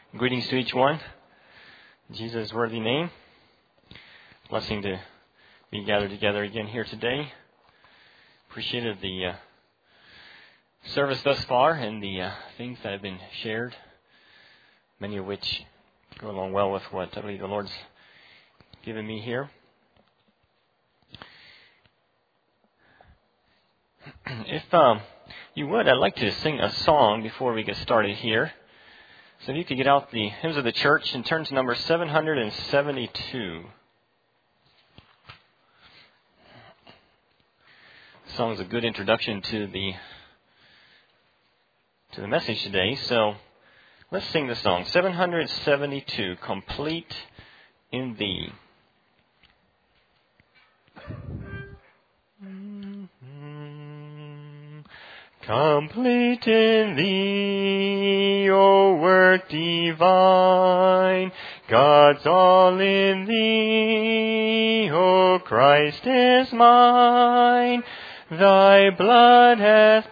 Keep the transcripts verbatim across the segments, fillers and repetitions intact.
Greetings to each one. In Jesus' worthy name. Blessing to be gathered together again here today. Appreciated the uh, service thus far and the uh, things that have been shared, many of which go along well with what I believe the Lord's given me here. If um, you would, I'd like to sing a song before we get started here. So if you could get out the Hymns of the Church and turn to number seven hundred seventy-two. The song is a good introduction to the to the message today. So let's sing the song. seven hundred seventy-two, Complete in Thee. Complete in Thee, O work divine, God's all in Thee, O Christ is mine. Thy blood hath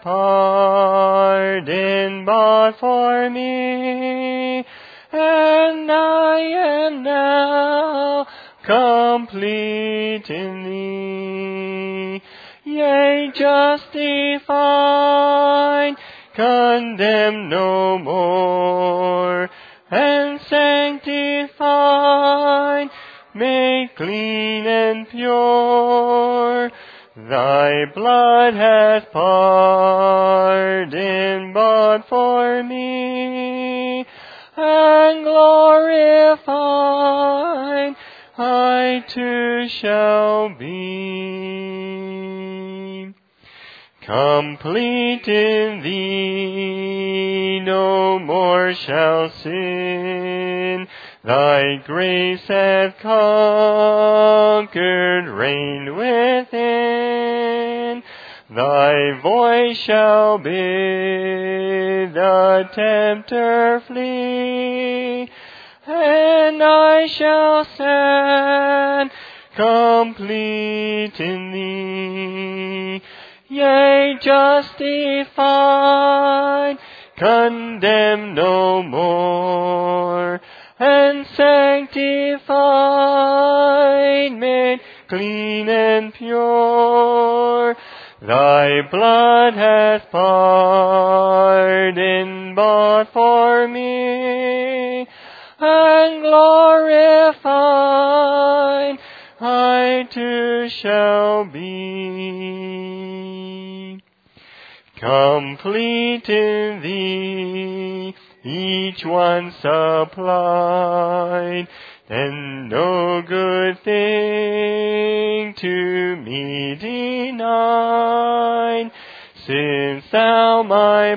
pardon bought for me, and I am now complete in Thee. Yea, justified, condemned no more, and sanctified, made clean and pure. Thy blood hath pardon bought for me, and glorified I too shall be. Complete in Thee, no more shall sin. Thy grace hath conquered, reigned within. Thy voice shall bid the tempter flee, and I shall stand complete in Thee. Yea, justified, condemned no more, and sanctified, made clean and pure. Thy blood hath pardon bought for me, and glorified I too shall be. Complete in Thee, each one supplied, and no good thing to me denied. Since Thou my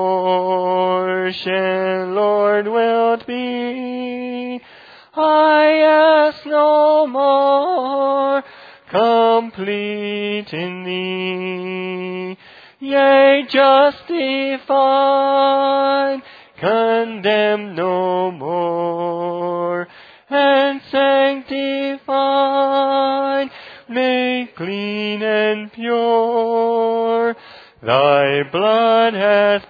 portion, Lord, wilt be, I ask no more. Complete in Thee, yea, justified, condemned no more, and sanctified, made clean and pure. Thy blood hath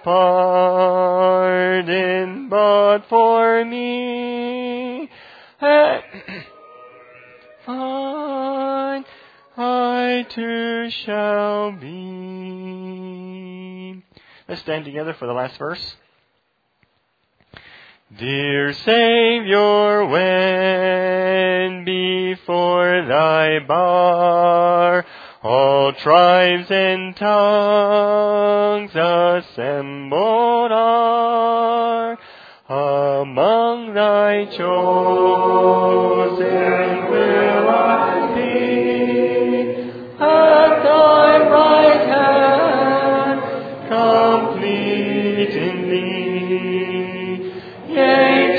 pardon bought for me, and fine I too shall be. Let's stand together for the last verse. Dear Savior, when before Thy bar all tribes and tongues assembled are, among Thy chosen will I be, at Thy right hand, complete in Thee. Yea,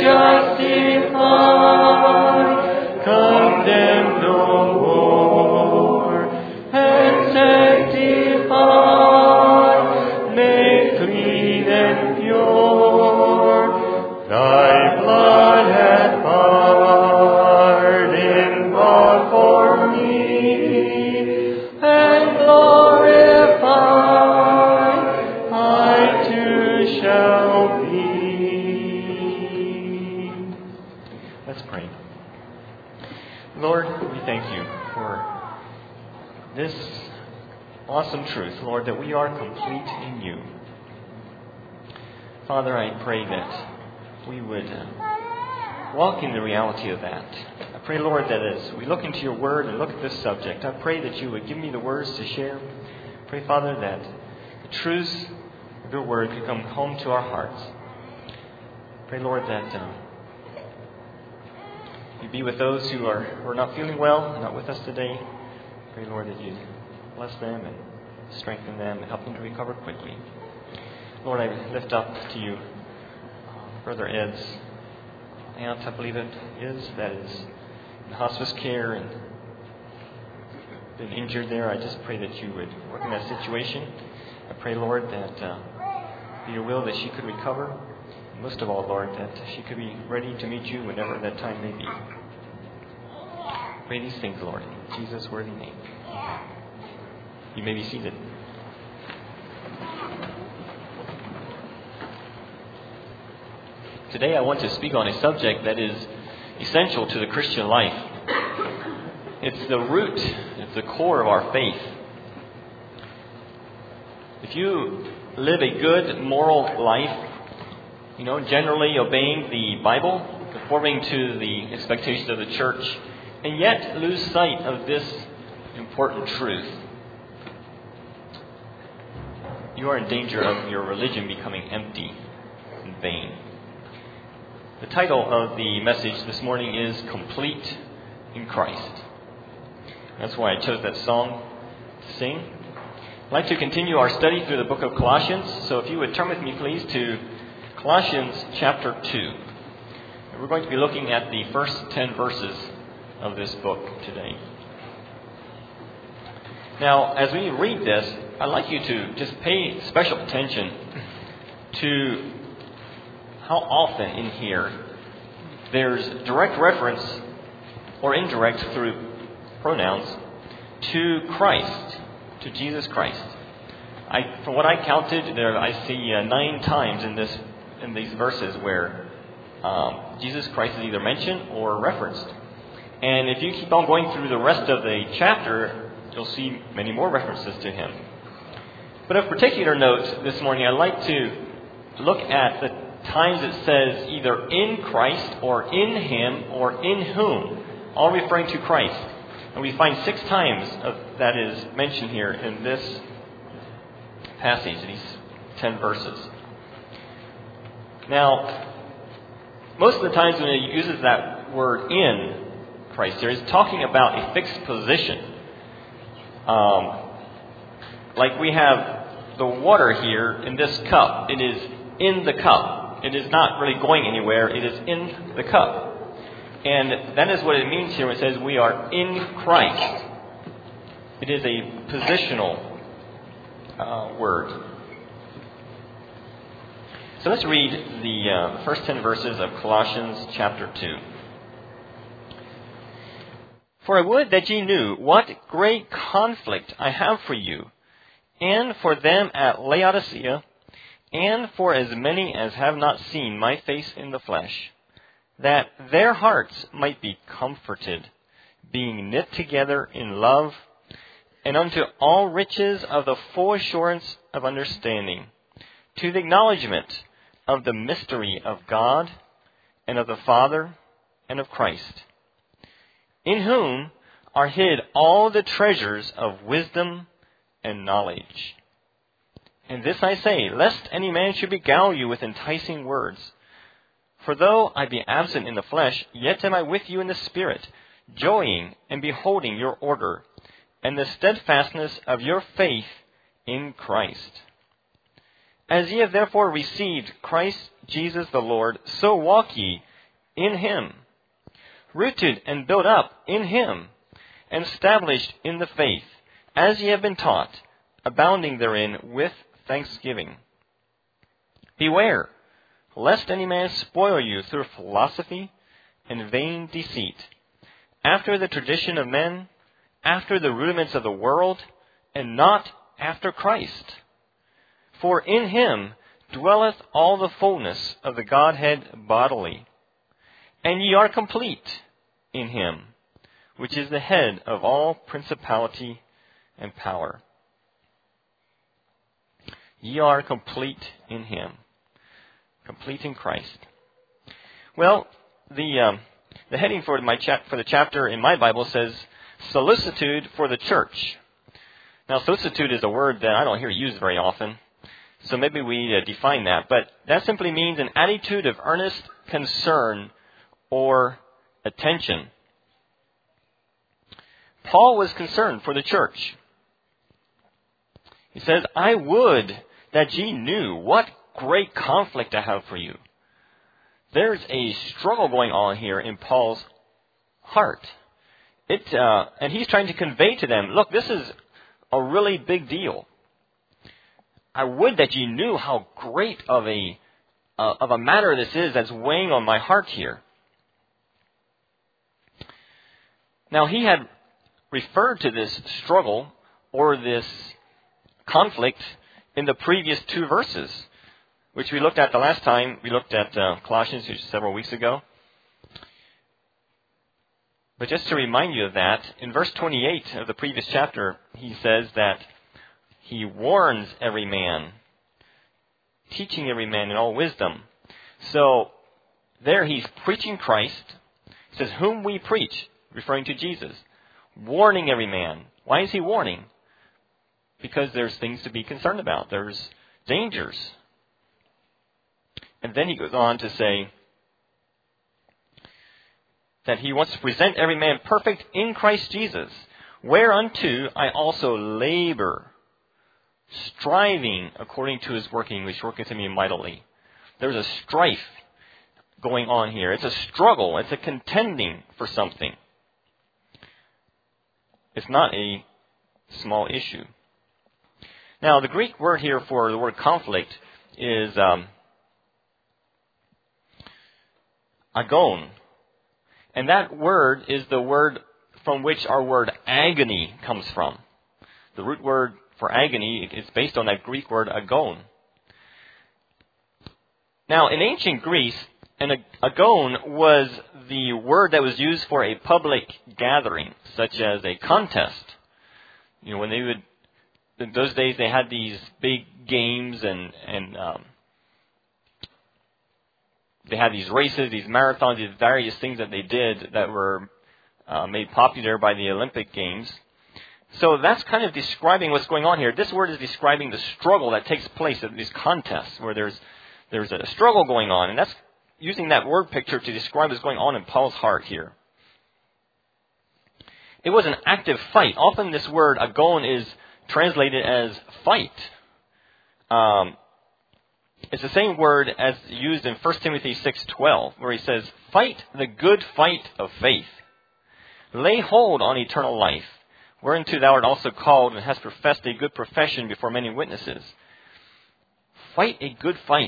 justified, condemned no more, and sanctified, made clean and pure. Thy blood hath pardoned pray. Lord, we thank you for this awesome truth, Lord, that we are complete in you. Father, I pray that we would uh, walk in the reality of that. I pray, Lord, that as we look into your word and look at this subject, I pray that you would give me the words to share. I pray, Father, that the truths of your word could come home to our hearts. I pray, Lord, that uh, you be with those who are, who are not feeling well and not with us today. I pray, Lord, that you bless them and strengthen them and help them to recover quickly. Lord, I lift up to you uh, Brother Ed's aunt, I believe it is, that is in hospice care and been injured there. I just pray that you would work in that situation. I pray, Lord, that uh, be your will that she could recover. And most of all, Lord, that she could be ready to meet you whenever that time may be. Pray these things, Lord, in Jesus' worthy name. You may be seated. Today I want to speak on a subject that is essential to the Christian life. It's the root, it's the core of our faith. If you live a good moral life, you know, generally obeying the Bible, conforming to the expectations of the church, and yet lose sight of this important truth, you are in danger of your religion becoming empty and vain. The title of the message this morning is Complete in Christ. That's why I chose that song to sing. I'd like to continue our study through the book of Colossians. So if you would turn with me, please, to Colossians chapter two. We're going to be looking at the first ten verses of this book today. Now, as we read this, I'd like you to just pay special attention to how often in here there's direct reference or indirect through pronouns to Christ, to Jesus Christ. I, from what I counted, there I see uh, nine times in this in these verses where um, Jesus Christ is either mentioned or referenced. And if you keep on going through the rest of the chapter, you'll see many more references to him. But of particular note this morning, I'd like to look at the times it says either in Christ or in him or in whom, all referring to Christ. And we find six times of that is mentioned here in this passage, these ten verses. Now, most of the times when it uses that word in Christ here, it's talking about a fixed position. Um, like we have the water here in this cup. It is in the cup. It is not really going anywhere. It is in the cup. And that is what it means here when it says we are in Christ. It is a positional uh, word. So let's read the uh, first ten verses of Colossians chapter two. For I would that ye knew what great conflict I have for you, and for them at Laodicea, and for as many as have not seen my face in the flesh, that their hearts might be comforted, being knit together in love, and unto all riches of the full assurance of understanding, to the acknowledgement of the mystery of God, and of the Father, and of Christ, in whom are hid all the treasures of wisdom and knowledge. And this I say, lest any man should beguile you with enticing words. For though I be absent in the flesh, yet am I with you in the Spirit, joying and beholding your order, and the steadfastness of your faith in Christ. As ye have therefore received Christ Jesus the Lord, so walk ye in him, rooted and built up in him, and established in the faith, as ye have been taught, abounding therein with thanksgiving. Beware, lest any man spoil you through philosophy and vain deceit, after the tradition of men, after the rudiments of the world, and not after Christ. For in him dwelleth all the fullness of the Godhead bodily, and ye are complete in him, which is the head of all principality and power. Ye are complete in him. Complete in Christ. Well, the um, the heading for my chap- for the chapter in my Bible says solicitude for the church. Now, solicitude is a word that I don't hear used very often, so maybe we uh, define that. But that simply means an attitude of earnest concern or attention. Paul was concerned for the church. He says, I would that ye knew what great conflict I have for you. There's a struggle going on here in Paul's heart. It, uh, and he's trying to convey to them, look, this is a really big deal. I would that you knew how great of a uh, of a matter this is that's weighing on my heart here. Now, he had referred to this struggle or this conflict in the previous two verses, which we looked at the last time. We looked at uh, Colossians several weeks ago. But just to remind you of that, in verse twenty-eight of the previous chapter, he says that he warns every man, teaching every man in all wisdom. So there he's preaching Christ. He says, whom we preach, referring to Jesus, warning every man. Why is he warning? Because there's things to be concerned about. There's dangers. And then he goes on to say that he wants to present every man perfect in Christ Jesus, whereunto I also labor, striving according to his working, which worketh in me mightily. There's a strife going on here. It's a struggle. It's a contending for something. It's not a small issue. Now, the Greek word here for the word conflict is um, agon. And that word is the word from which our word agony comes from. The root word for agony is based on that Greek word agon. Now, in ancient Greece, an agon was the word that was used for a public gathering, such as a contest. You know, when they would, in those days, they had these big games and and um, they had these races, these marathons, these various things that they did that were uh, made popular by the Olympic Games. So that's kind of describing what's going on here. This word is describing the struggle that takes place at these contests where there's there's a struggle going on. And that's using that word picture to describe what's going on in Paul's heart here. It was an active fight. Often this word agon is translated as fight. Um, it's the same word as used in First Timothy six twelve, where he says, fight the good fight of faith. Lay hold on eternal life, whereunto thou art also called and hast professed a good profession before many witnesses. Fight a good fight.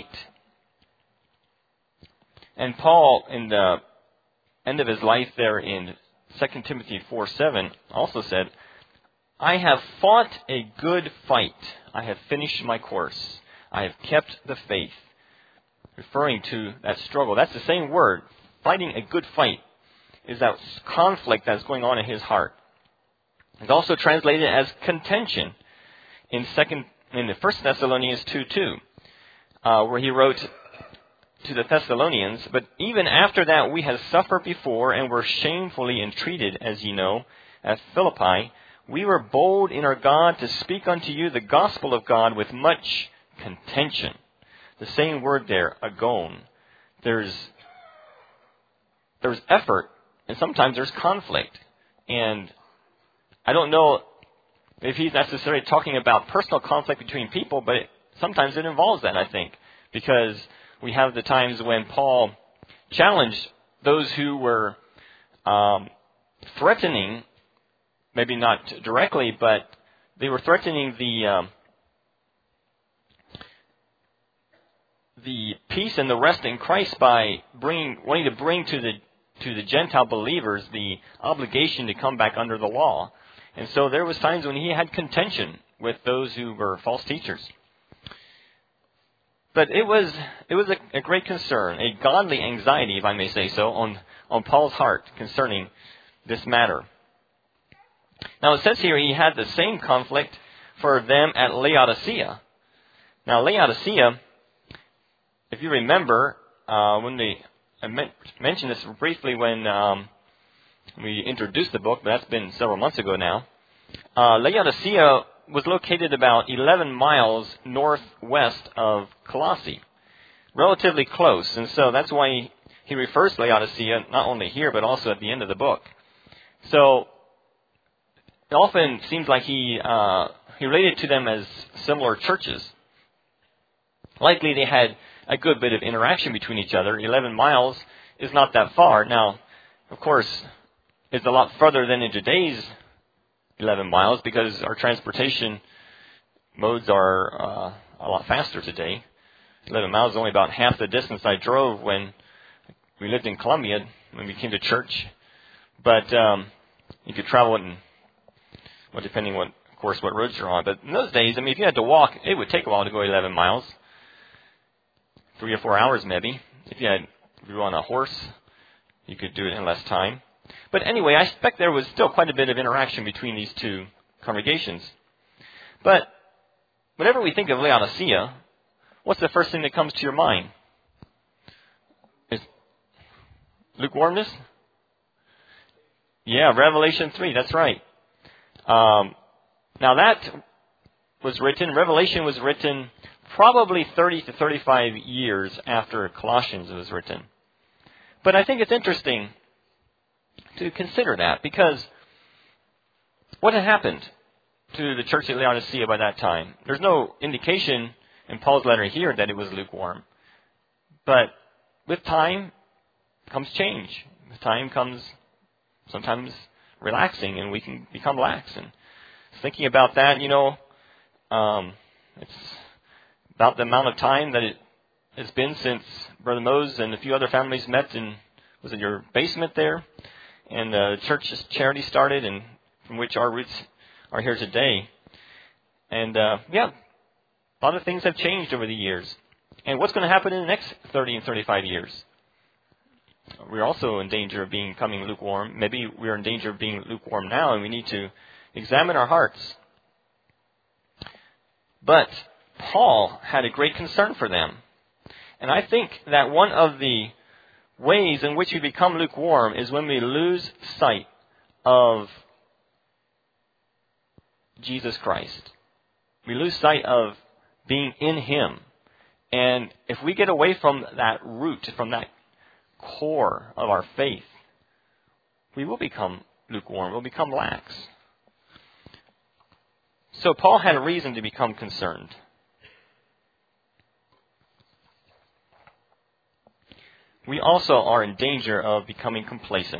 And Paul, in the end of his life there in Second Timothy four seven, also said, I have fought a good fight. I have finished my course. I have kept the faith. Referring to that struggle. That's the same word. Fighting a good fight is that conflict that's going on in his heart. It's also translated as contention in second in the First Thessalonians two two, uh, where he wrote to the Thessalonians, but even after that we had suffered before and were shamefully entreated, as ye know, at Philippi, we were bold in our God to speak unto you the gospel of God with much contention. The same word there, agon. There's there's effort, and sometimes there's conflict. And I don't know if he's necessarily talking about personal conflict between people, but it, sometimes it involves that, I think, because we have the times when Paul challenged those who were um, threatening, maybe not directly, but they were threatening the um, the peace and the rest in Christ by bringing, wanting to bring to the to the Gentile believers the obligation to come back under the law. And so there was times when he had contention with those who were false teachers. But it was it was a, a great concern, a godly anxiety, if I may say so, on, on Paul's heart concerning this matter. Now it says here he had the same conflict for them at Laodicea. Now Laodicea, if you remember, uh, when they I mentioned this briefly when um, we introduced the book, but that's been several months ago now. Uh, Laodicea was located about eleven miles northwest of Colossae, relatively close, and so that's why he, he refers to Laodicea not only here but also at the end of the book. So it often seems like he uh, he related to them as similar churches. Likely they had a good bit of interaction between each other. eleven miles is not that far. Now, of course, it's a lot further than in today's eleven miles because our transportation modes are uh, a lot faster today. eleven miles is only about half the distance I drove when we lived in Columbia when we came to church. But um, you could travel in, well, depending what, of course, what roads you're on. But in those days, I mean, if you had to walk, it would take a while to go eleven miles. Three or four hours maybe. If you had, if you were on a horse, you could do it in less time. But anyway, I expect there was still quite a bit of interaction between these two congregations. But whenever we think of Laodicea, what's the first thing that comes to your mind? Is lukewarmness? Yeah, Revelation three, that's right. Um, now that was written, Revelation was written probably thirty to thirty-five years after Colossians was written. But I think it's interesting to consider that because what had happened to the church at Laodicea by that time? There's no indication in Paul's letter here that it was lukewarm. But with time comes change. With time comes sometimes relaxing, and we can become lax. And thinking about that, you know, um, it's about the amount of time that it has been since Brother Mose and a few other families met in, was it your basement there? And the uh, church's charity started, and from which our roots are here today. And, uh, yeah, a lot of things have changed over the years. And what's going to happen in the next thirty and thirty-five years? We're also in danger of becoming lukewarm. Maybe we're in danger of being lukewarm now, and we need to examine our hearts. But Paul had a great concern for them. And I think that one of the ways in which we become lukewarm is when we lose sight of Jesus Christ. We lose sight of being in Him. And if we get away from that root, from that core of our faith, we will become lukewarm. We'll become lax. So Paul had a reason to become concerned. We also are in danger of becoming complacent.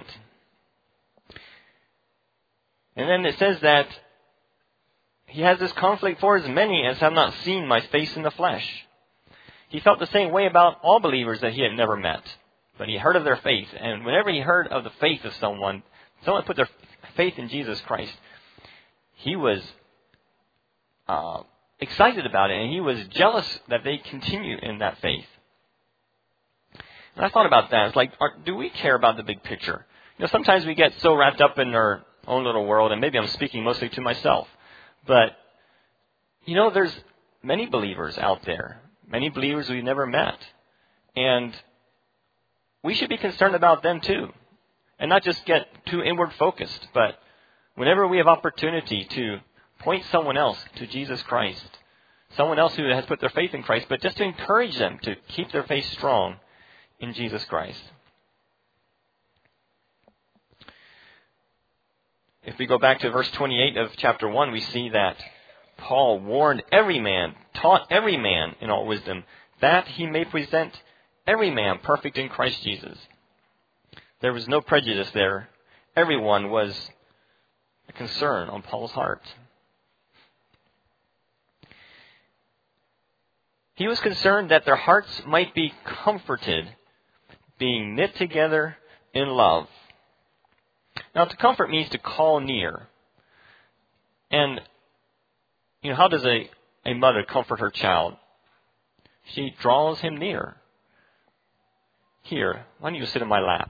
And then it says that he has this conflict for as many as have not seen my face in the flesh. He felt the same way about all believers that he had never met. But he heard of their faith. And whenever he heard of the faith of someone, someone put their faith in Jesus Christ, he was uh, excited about it. And he was jealous that they continue in that faith. And I thought about that. It's like, are, do we care about the big picture? You know, sometimes we get so wrapped up in our own little world, and maybe I'm speaking mostly to myself. But, you know, there's many believers out there, many believers we've never met. And we should be concerned about them too. And not just get too inward focused, but whenever we have opportunity to point someone else to Jesus Christ, someone else who has put their faith in Christ, but just to encourage them to keep their faith strong in Jesus Christ. If we go back to verse twenty-eight of chapter one, we see that Paul warned every man, taught every man in all wisdom, that he may present every man perfect in Christ Jesus. There was no prejudice there. Everyone was a concern on Paul's heart. He was concerned that their hearts might be comforted, being knit together in love. Now, to comfort means to call near. And, you know, how does a, a mother comfort her child? She draws him near. Here, why don't you sit in my lap?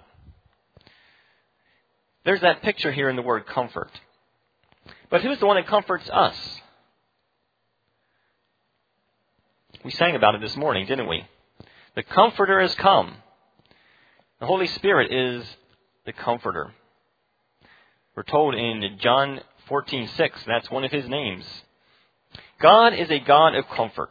There's that picture here in the word comfort. But who's the one that comforts us? We sang about it this morning, didn't we? The Comforter has come. The Holy Spirit is the Comforter. We're told in John fourteen six, that's one of his names. God is a God of comfort.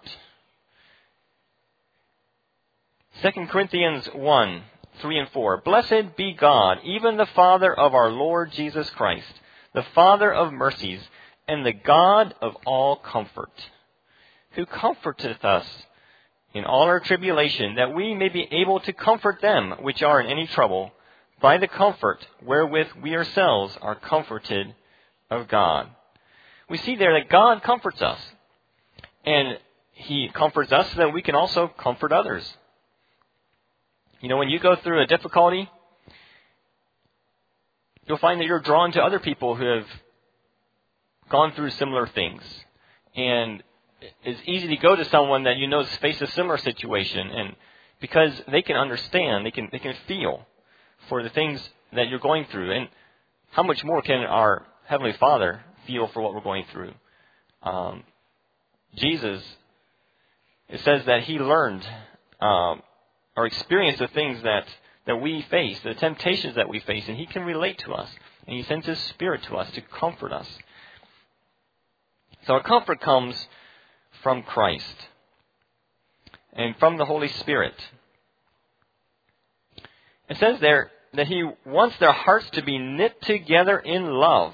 Second Corinthians one, three and four. Blessed be God, even the Father of our Lord Jesus Christ, the Father of mercies, and the God of all comfort, who comforteth us in all our tribulation, that we may be able to comfort them which are in any trouble, by the comfort wherewith we ourselves are comforted of God. We see there that God comforts us. And he comforts us so that we can also comfort others. You know, when you go through a difficulty, you'll find that you're drawn to other people who have gone through similar things. And it's easy to go to someone that you know has faced a similar situation, and because they can understand, they can they can feel for the things that you're going through. And how much more can our Heavenly Father feel for what we're going through? Um, Jesus, it says that he learned um, or experienced the things that, that we face, the temptations that we face, and he can relate to us. And he sends his Spirit to us to comfort us. So our comfort comes from Christ and from the Holy Spirit. It says there that he wants their hearts to be knit together in love.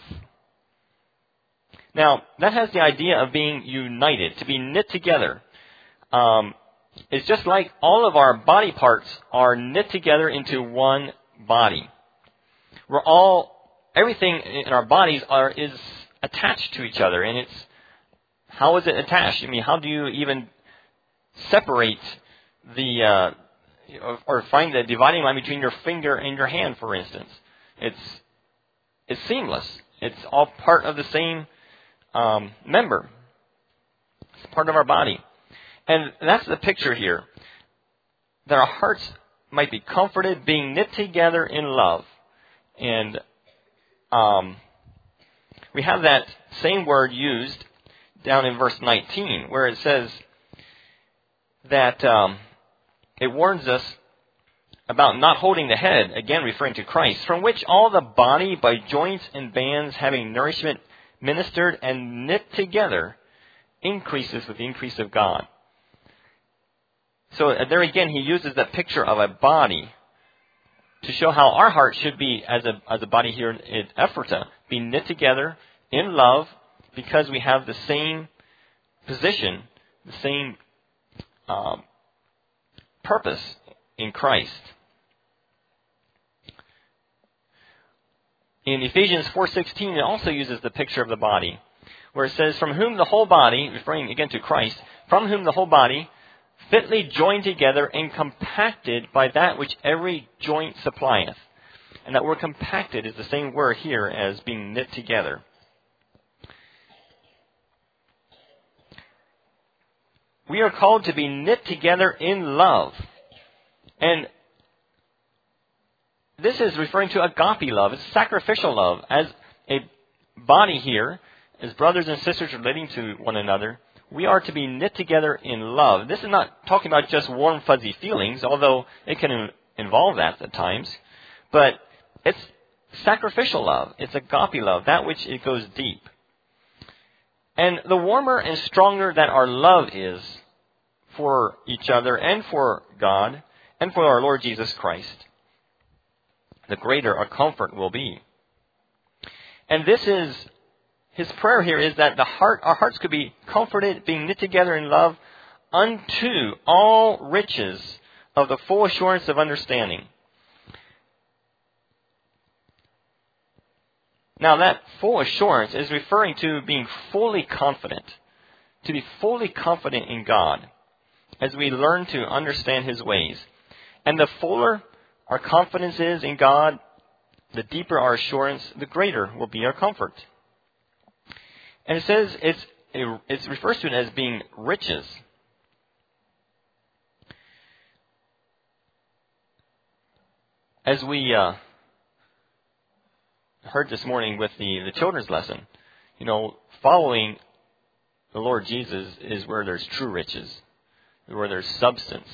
Now, that has the idea of being united, to be knit together. Um, it's just like all of our body parts are knit together into one body. We're all, everything in our bodies are is attached to each other, and it's, how is it attached? I mean, how do you even separate the, uh, or find the dividing line between your finger and your hand, for instance? It's, it's seamless. It's all part of the same um, member. It's part of our body. And that's the picture here. That our hearts might be comforted, being knit together in love. And um, we have that same word used down in verse nineteen, where it says that um, it warns us about not holding the head, again referring to Christ, from which all the body by joints and bands having nourishment ministered and knit together increases with the increase of God. So there again, he uses that picture of a body to show how our heart should be as a as a body here at Ephrata, be knit together in love, because we have the same position, the same um, purpose in Christ. In Ephesians four sixteen, it also uses the picture of the body, where it says, from whom the whole body, referring again to Christ, from whom the whole body, fitly joined together and compacted by that which every joint supplieth. And that word compacted is the same word here as being knit together. We are called to be knit together in love. And this is referring to agape love. It's sacrificial love. As a body here, as brothers and sisters relating to one another, we are to be knit together in love. This is not talking about just warm, fuzzy feelings, although it can involve that at times. But it's sacrificial love. It's agape love, that which it goes deep. And the warmer and stronger that our love is for each other and for God and for our Lord Jesus Christ, the greater our comfort will be. And this is, his prayer here is that the heart, our hearts could be comforted, being knit together in love, unto all riches of the full assurance of understanding. Now that full assurance is referring to being fully confident, to be fully confident in God as we learn to understand his ways. And the fuller our confidence is in God, the deeper our assurance, the greater will be our comfort. And it says it's it refers to it as being riches. as we uh, heard this morning with the, the children's lesson, you know, following the Lord Jesus is where there's true riches, where there's substance.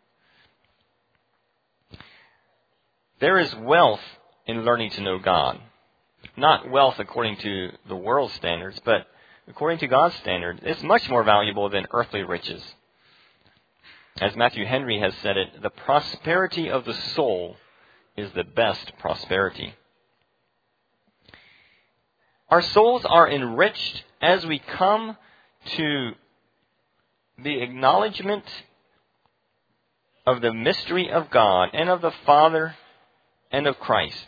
There is wealth in learning to know God. Not wealth according to the world's standards, but according to God's standards. It's much more valuable than earthly riches. As Matthew Henry has said it, the prosperity of the soul is the best prosperity. Our souls are enriched as we come to the acknowledgement of the mystery of God and of the Father and of Christ.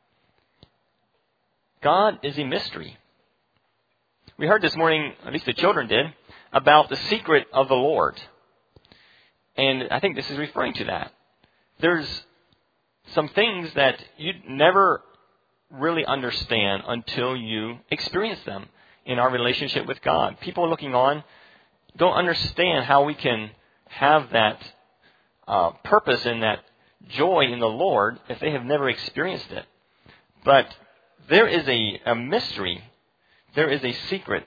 God is a mystery. We heard this morning, at least the children did, about the secret of the Lord. And I think this is referring to that. There's some things that you'd never really understand until you experience them in our relationship with God. People looking on don't understand how we can have that uh, purpose and that joy in the Lord if they have never experienced it. But there is a, a mystery. There is a secret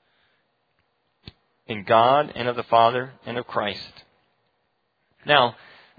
in God and of the Father and of Christ. Now,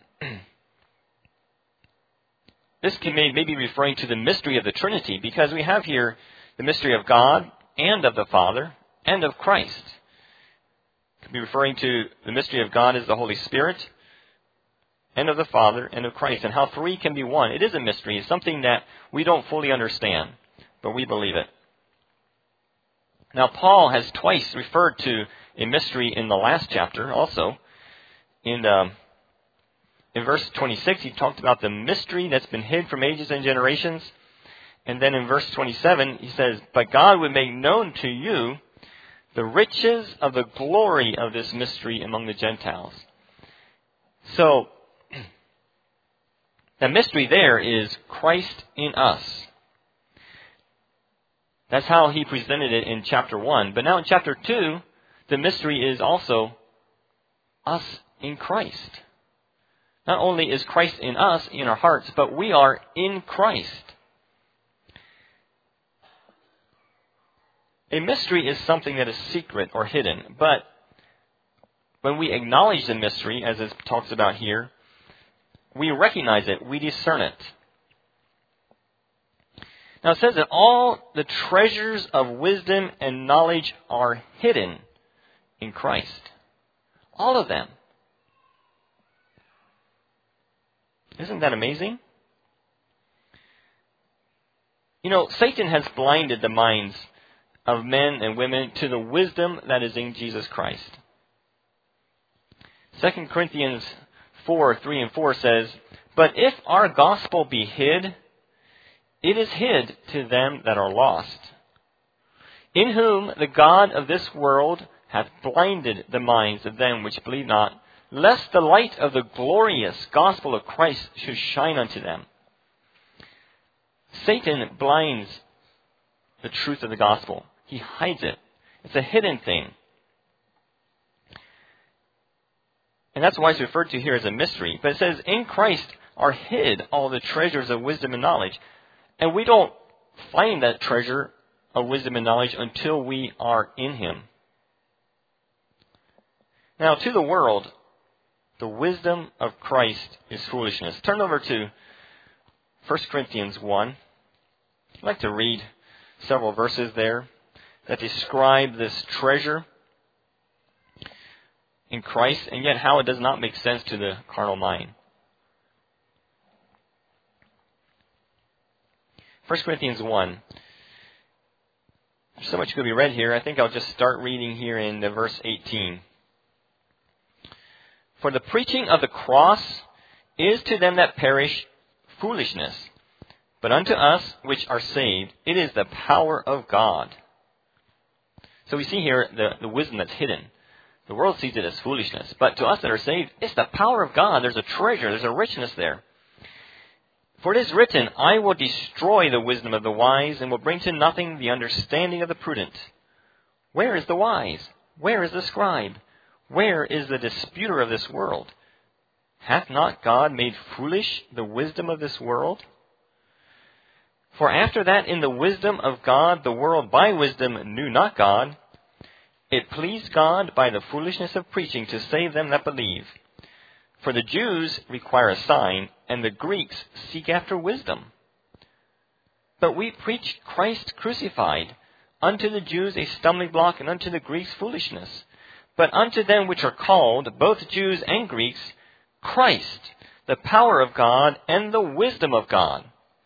this can may, may be referring to the mystery of the Trinity, because we have here the mystery of God and of the Father and of Christ. It can be referring to the mystery of God as the Holy Spirit and of the Father and of Christ, and how three can be one. It is a mystery. It's something that we don't fully understand, but we believe it. Now, Paul has twice referred to a mystery in the last chapter also. In um, In verse twenty-six, he talked about the mystery that's been hid from ages and generations. And then in verse twenty-seven, he says, "But God would make known to you the riches of the glory of this mystery among the Gentiles." So, the mystery there is Christ in us. That's how he presented it in chapter one. But now in chapter two, the mystery is also us in Christ. Not only is Christ in us, in our hearts, but we are in Christ. A mystery is something that is secret or hidden. But when we acknowledge the mystery, as it talks about here, we recognize it, we discern it. Now it says that all the treasures of wisdom and knowledge are hidden in Christ. All of them. Isn't that amazing? You know, Satan has blinded the minds of men and women to the wisdom that is in Jesus Christ. Second Corinthians four, three and four says, "But if our gospel be hid, it is hid to them that are lost, in whom the God of this world hath blinded the minds of them which believe not, lest the light of the glorious gospel of Christ should shine unto them." Satan blinds the truth of the gospel. He hides it. It's a hidden thing. And that's why it's referred to here as a mystery. But it says, in Christ are hid all the treasures of wisdom and knowledge. And we don't find that treasure of wisdom and knowledge until we are in Him. Now, to the world, the wisdom of Christ is foolishness. Turn over to First Corinthians one. I'd like to read several verses there that describe this treasure in Christ, and yet how it does not make sense to the carnal mind. First Corinthians one. There's so much could be read here. I think I'll just start reading here in the verse eighteen. "For the preaching of the cross is to them that perish foolishness, but unto us which are saved, it is the power of God." So we see here the, the wisdom that's hidden. The world sees it as foolishness, but to us that are saved, it's the power of God. There's a treasure, there's a richness there. "For it is written, I will destroy the wisdom of the wise, and will bring to nothing the understanding of the prudent. Where is the wise? Where is the scribe? Where is the disputer of this world? Hath not God made foolish the wisdom of this world? For after that in the wisdom of God the world by wisdom knew not God, it pleased God by the foolishness of preaching to save them that believe. For the Jews require a sign, and the Greeks seek after wisdom. But we preach Christ crucified, unto the Jews a stumbling block, and unto the Greeks foolishness. But unto them which are called, both Jews and Greeks, Christ, the power of God and the wisdom of God.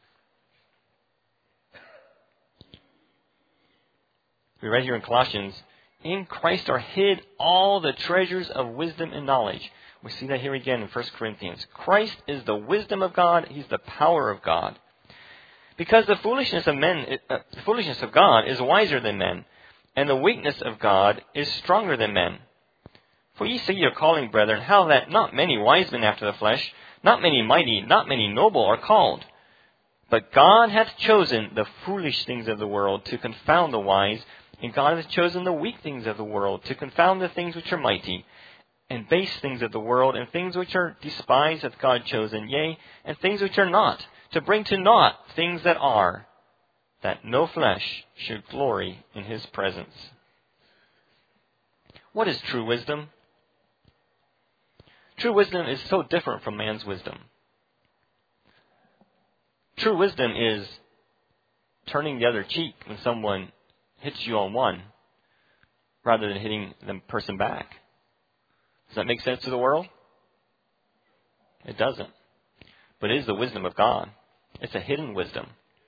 We read here in Colossians, in Christ are hid all the treasures of wisdom and knowledge. We see that here again in First Corinthians. Christ is the wisdom of God. He's the power of God. Because the foolishness of men, uh, the foolishness of God is wiser than men, and the weakness of God is stronger than men. For ye see your calling, brethren, how that not many wise men after the flesh, not many mighty, not many noble are called. But God hath chosen the foolish things of the world to confound the wise, and God hath chosen the weak things of the world to confound the things which are mighty, and base things of the world, and things which are despised hath God chosen, yea, and things which are not, to bring to naught things that are, that no flesh should glory in his presence. What is true wisdom? True wisdom is so different from man's wisdom. True wisdom is turning the other cheek when someone hits you on one, rather than hitting the person back. Does that make sense to the world? It doesn't. But it is the wisdom of God. It's a hidden wisdom.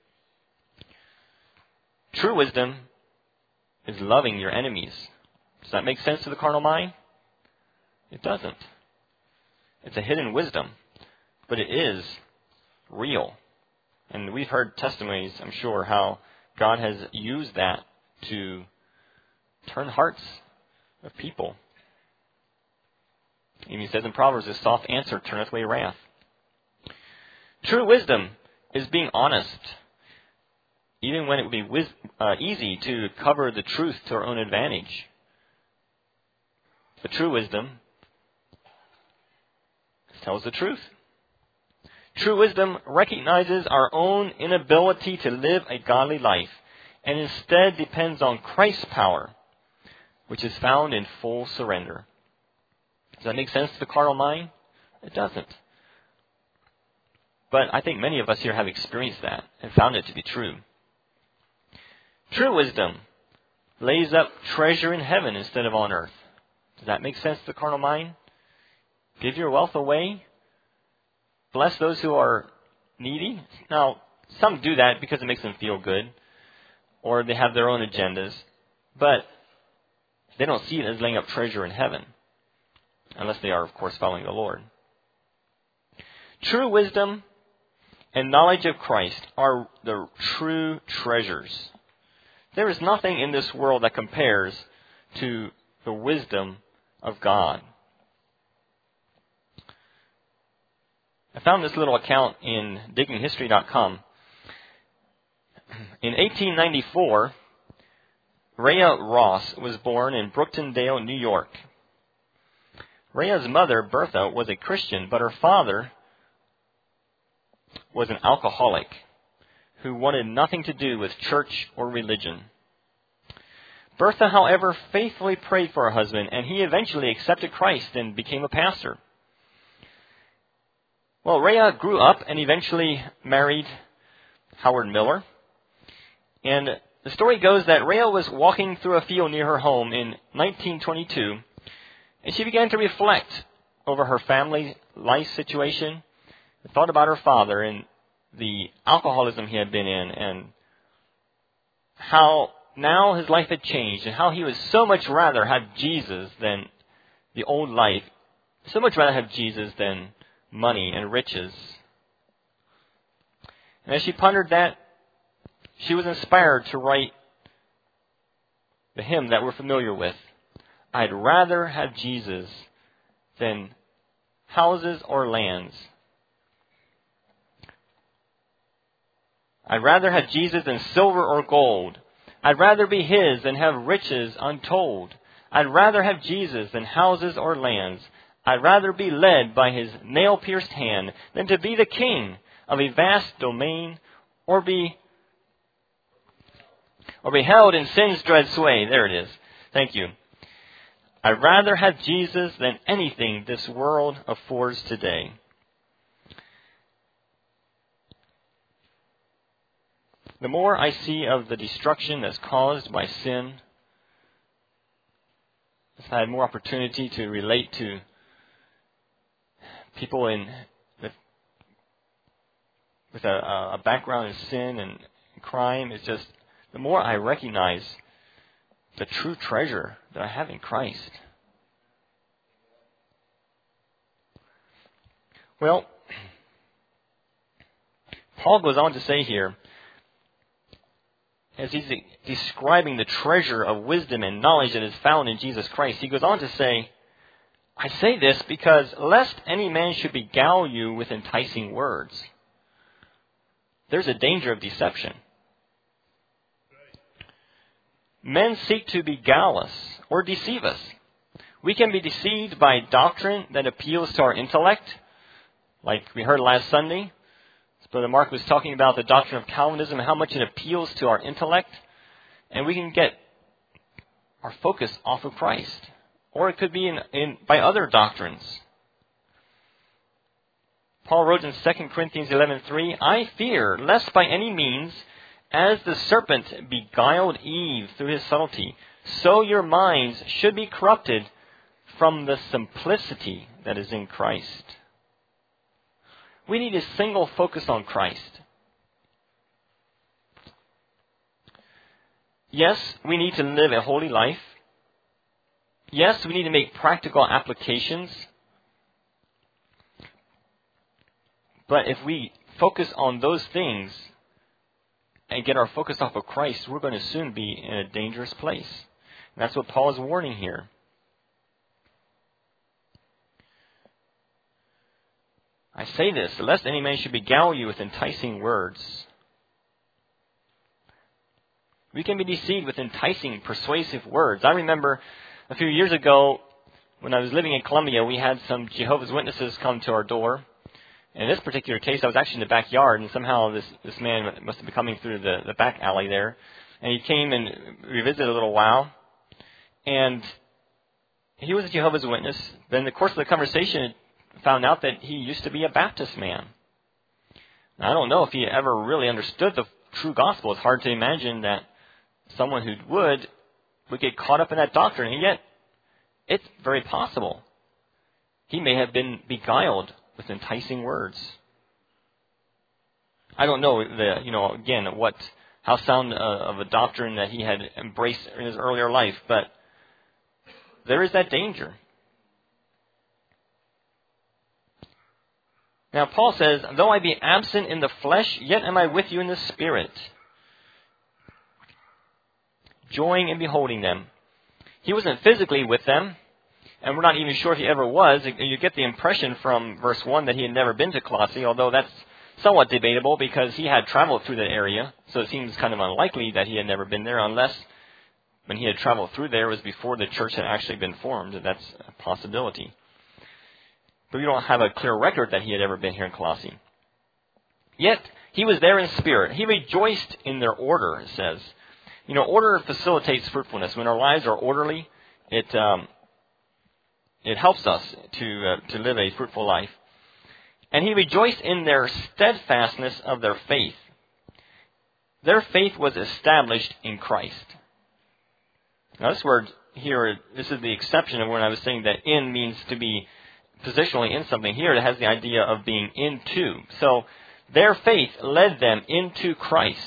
True wisdom is loving your enemies. Does that make sense to the carnal mind? It doesn't. It's a hidden wisdom, but it is real. And we've heard testimonies, I'm sure, how God has used that to turn hearts of people. Even he says in Proverbs, a soft answer turneth away wrath. True wisdom is being honest, even when it would be wis- uh, easy to cover the truth to our own advantage. But true wisdom tells the truth. True wisdom recognizes our own inability to live a godly life, and instead depends on Christ's power, which is found in full surrender. Does that make sense to the carnal mind? It doesn't. But I think many of us here have experienced that and found it to be true. True wisdom lays up treasure in heaven instead of on earth. Does that make sense to the carnal mind? Give your wealth away. Bless those who are needy. Now, some do that because it makes them feel good, or they have their own agendas, but they don't see it as laying up treasure in heaven, unless they are, of course, following the Lord. True wisdom and knowledge of Christ are the true treasures. There is nothing in this world that compares to the wisdom of God. I found this little account in digging history dot com. In eighteen ninety-four, Rhea Ross was born in Brooktondale, New York. Rhea's mother, Bertha, was a Christian, but her father was an alcoholic who wanted nothing to do with church or religion. Bertha, however, faithfully prayed for her husband, and he eventually accepted Christ and became a pastor. Well, Rhea grew up and eventually married Howard Miller. And the story goes that Rhea was walking through a field near her home in nineteen twenty-two, and she began to reflect over her family life situation, and thought about her father and the alcoholism he had been in, and how now his life had changed, and how he would so much rather have Jesus than the old life, so much rather have Jesus than money and riches. And as she pondered that, she was inspired to write the hymn that we're familiar with. I'd rather have Jesus than houses or lands. I'd rather have Jesus than silver or gold. I'd rather be his than have riches untold. I'd rather have Jesus than houses or lands. I'd rather be led by his nail-pierced hand than to be the king of a vast domain or be or be held in sin's dread sway. There it is. Thank you. I'd rather have Jesus than anything this world affords today. The more I see of the destruction that's caused by sin, I've had more opportunity to relate to people in with, with a, a background in sin and crime. It's just, the more I recognize the true treasure that I have in Christ. Well, Paul goes on to say here, as he's describing the treasure of wisdom and knowledge that is found in Jesus Christ, he goes on to say, I say this because lest any man should beguile you with enticing words. There's a danger of deception. Men seek to beguile us or deceive us. We can be deceived by doctrine that appeals to our intellect, like we heard last Sunday. Brother Mark was talking about the doctrine of Calvinism and how much it appeals to our intellect. And we can get our focus off of Christ. Or it could be in, in by other doctrines. Paul wrote in Second Corinthians eleven three, I fear lest by any means, as the serpent beguiled Eve through his subtlety, so your minds should be corrupted from the simplicity that is in Christ. We need a single focus on Christ. Yes, we need to live a holy life. Yes, we need to make practical applications. But if we focus on those things and get our focus off of Christ, we're going to soon be in a dangerous place. And that's what Paul is warning here. I say this, lest any man should beguile you with enticing words. We can be deceived with enticing, persuasive words. I remember a few years ago, when I was living in Columbia, we had some Jehovah's Witnesses come to our door. In this particular case, I was actually in the backyard, and somehow this, this man must have been coming through the, the back alley there. And he came and we visited a little while. And he was a Jehovah's Witness. But in the course of the conversation, found out that he used to be a Baptist man. Now, I don't know if he ever really understood the true gospel. It's hard to imagine that someone who would would get caught up in that doctrine. And yet, it's very possible. He may have been beguiled with enticing words. I don't know, the you know, again, what how sound uh, of a doctrine that he had embraced in his earlier life, but there is that danger. Now, Paul says, though I be absent in the flesh, yet am I with you in the spirit, joying in beholding them. He wasn't physically with them, and we're not even sure if he ever was. You get the impression from verse one that he had never been to Colossae, although that's somewhat debatable because he had traveled through that area, so it seems kind of unlikely that he had never been there, unless when he had traveled through there it was before the church had actually been formed. That's a possibility. But we don't have a clear record that he had ever been here in Colossae. Yet, he was there in spirit. He rejoiced in their order, it says. You know, order facilitates fruitfulness. When our lives are orderly, it um, it helps us to uh, to live a fruitful life. And he rejoiced in their steadfastness of their faith. Their faith was established in Christ. Now, this word here, this is the exception of when I was saying that in means to be positionally in something. Here it has the idea of being into. So their faith led them into Christ.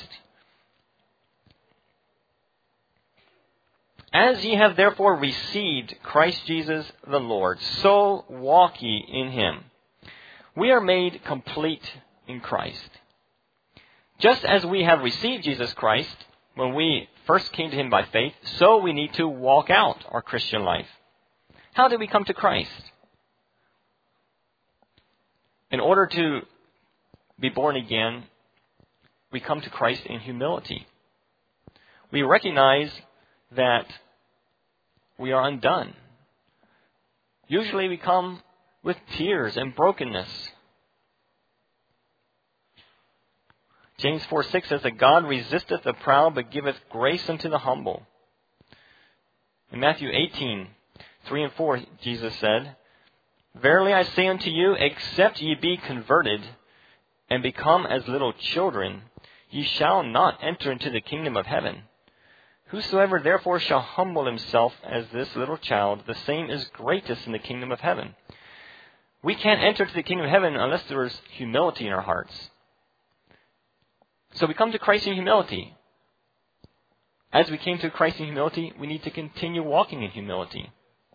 As ye have therefore received Christ Jesus the Lord, so walk ye in him. We are made complete in Christ. Just as we have received Jesus Christ when we first came to him by faith, so we need to walk out our Christian life. How did we come to Christ? In order to be born again, we come to Christ in humility. We recognize that we are undone. Usually we come with tears and brokenness. James four six says that God resisteth the proud, but giveth grace unto the humble. In Matthew eighteen three and four, Jesus said, Verily I say unto you, except ye be converted, and become as little children, ye shall not enter into the kingdom of heaven. Whosoever therefore shall humble himself as this little child, the same is greatest in the kingdom of heaven. We can't enter into the kingdom of heaven unless there is humility in our hearts. So we come to Christ in humility. As we came to Christ in humility, we need to continue walking in humility.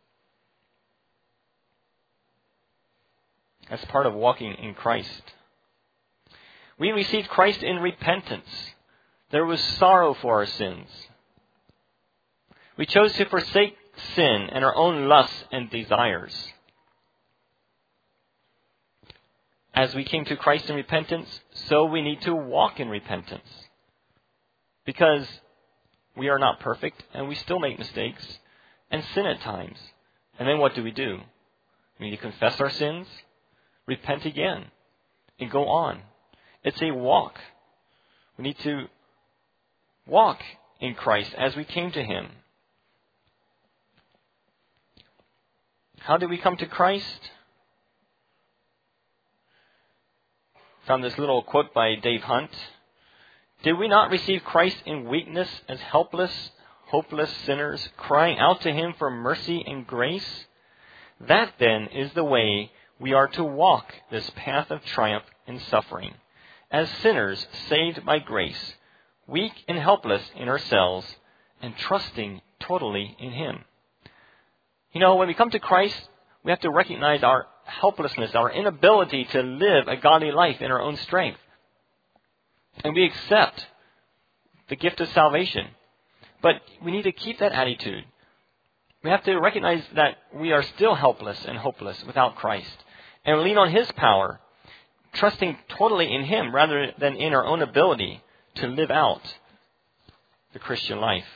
As part of walking in Christ. We received Christ in repentance. There was sorrow for our sins. We chose to forsake sin and our own lusts and desires. As we came to Christ in repentance, so we need to walk in repentance. Because we are not perfect and we still make mistakes and sin at times. And then what do we do? We need to confess our sins, repent again, and go on. It's a walk. We need to walk in Christ as we came to Him. How did we come to Christ? Found this little quote by Dave Hunt. Did we not receive Christ in weakness as helpless, hopeless sinners, crying out to Him for mercy and grace? That then is the way we are to walk this path of triumph in suffering, as sinners saved by grace, weak and helpless in ourselves, and trusting totally in Him. You know, when we come to Christ, we have to recognize our helplessness, our inability to live a godly life in our own strength. And we accept the gift of salvation. But we need to keep that attitude. We have to recognize that we are still helpless and hopeless without Christ. And lean on His power, trusting totally in Him rather than in our own ability to live out the Christian life.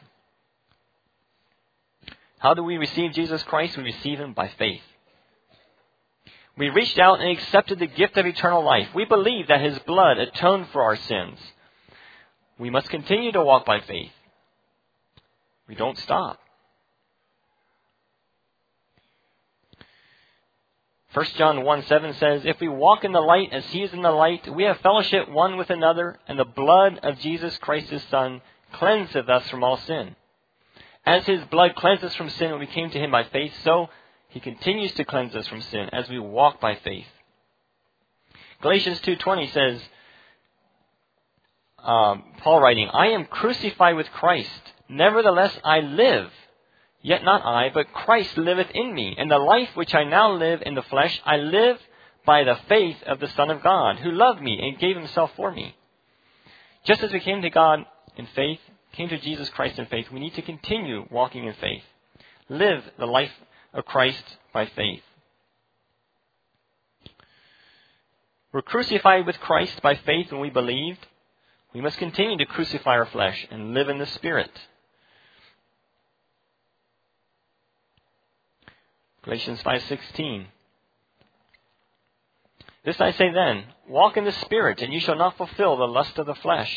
How do we receive Jesus Christ? We receive Him by faith. We reached out and accepted the gift of eternal life. We believe that His blood atoned for our sins. We must continue to walk by faith. We don't stop. First John one seven says, If we walk in the light as He is in the light, we have fellowship one with another, and the blood of Jesus Christ His Son cleanseth us from all sin. As His blood cleansed us from sin when we came to Him by faith, so He continues to cleanse us from sin as we walk by faith. Galatians two twenty says, um, Paul writing, I am crucified with Christ. Nevertheless I live. Yet not I, but Christ liveth in me. And the life which I now live in the flesh, I live by the faith of the Son of God, who loved me and gave Himself for me. Just as we came to God in faith, came to Jesus Christ in faith, we need to continue walking in faith. Live the life of Christ by faith. We're crucified with Christ by faith when we believed. We must continue to crucify our flesh and live in the Spirit. Galatians five sixteen. This I say then, walk in the Spirit, and you shall not fulfill the lust of the flesh.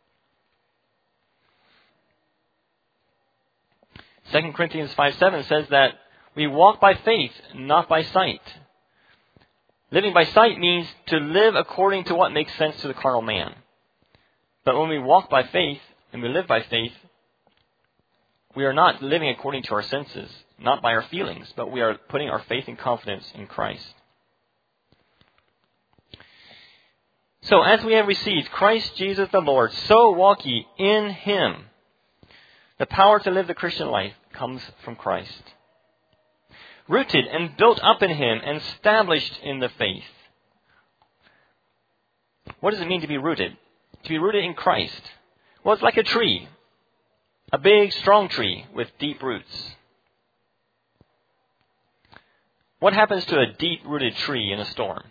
Second Corinthians five seven says that we walk by faith, not by sight. Living by sight means to live according to what makes sense to the carnal man. But when we walk by faith and we live by faith, we are not living according to our senses, not by our feelings, but we are putting our faith and confidence in Christ. So as we have received Christ Jesus the Lord, so walk ye in Him. The power to live the Christian life comes from Christ. Rooted and built up in Him and established in the faith. What does it mean to be rooted? To be rooted in Christ. Well, it's like a tree. A big, strong tree with deep roots. What happens to a deep-rooted tree in a storm?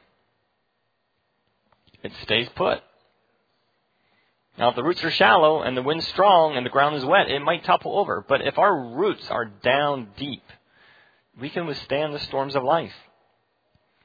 It stays put. Now, if the roots are shallow and the wind's strong and the ground is wet, it might topple over. But if our roots are down deep, we can withstand the storms of life.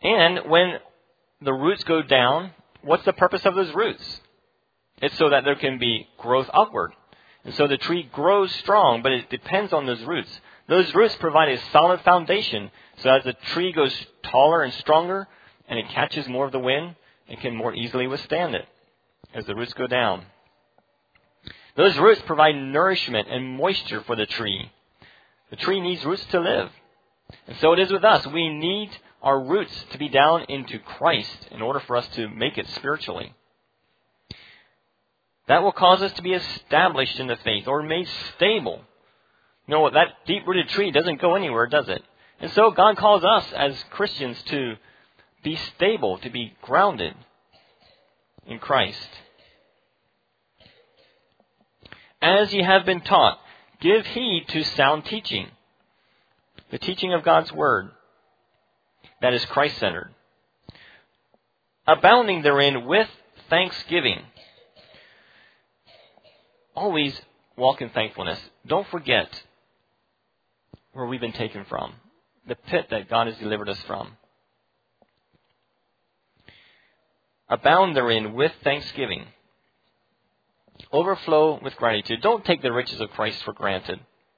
And when the roots go down, what's the purpose of those roots? It's so that there can be growth upward. And so the tree grows strong, but it depends on those roots. Those roots provide a solid foundation, so as the tree goes taller and stronger, and it catches more of the wind, it can more easily withstand it as the roots go down. Those roots provide nourishment and moisture for the tree. The tree needs roots to live. And so it is with us. We need our roots to be down into Christ in order for us to make it spiritually. That will cause us to be established in the faith or made stable. You know, that deep-rooted tree doesn't go anywhere, does it? And so God calls us as Christians to be stable, to be grounded in Christ. As ye have been taught, give heed to sound teaching, the teaching of God's Word that is Christ-centered, abounding therein with thanksgiving. Always walk in thankfulness. Don't forget where we've been taken from, the pit that God has delivered us from. Abound therein with thanksgiving. Overflow with gratitude. Don't take the riches of Christ for granted.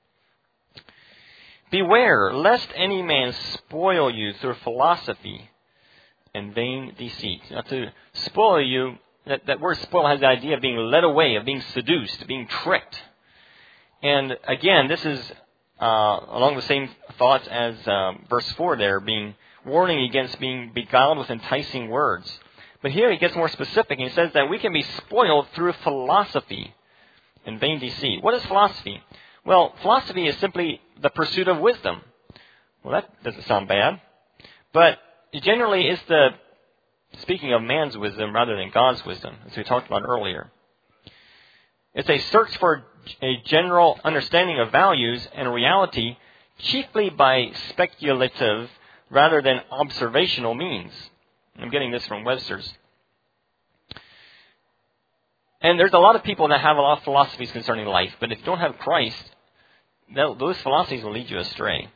Beware lest any man spoil you through philosophy and vain deceit. Now, to spoil you, that, that word spoil has the idea of being led away, of being seduced, being tricked. And again, this is uh, along the same thoughts as um, verse four there, being warning against being beguiled with enticing words. But here he gets more specific. He says that we can be spoiled through philosophy and vain deceit. What is philosophy? Well, philosophy is simply the pursuit of wisdom. Well, that doesn't sound bad. But generally it's the, speaking of man's wisdom rather than God's wisdom, as we talked about earlier. It's a search for a general understanding of values and reality, chiefly by speculative rather than observational means. I'm getting this from Webster's. And there's a lot of people that have a lot of philosophies concerning life, but if you don't have Christ, those philosophies will lead you astray.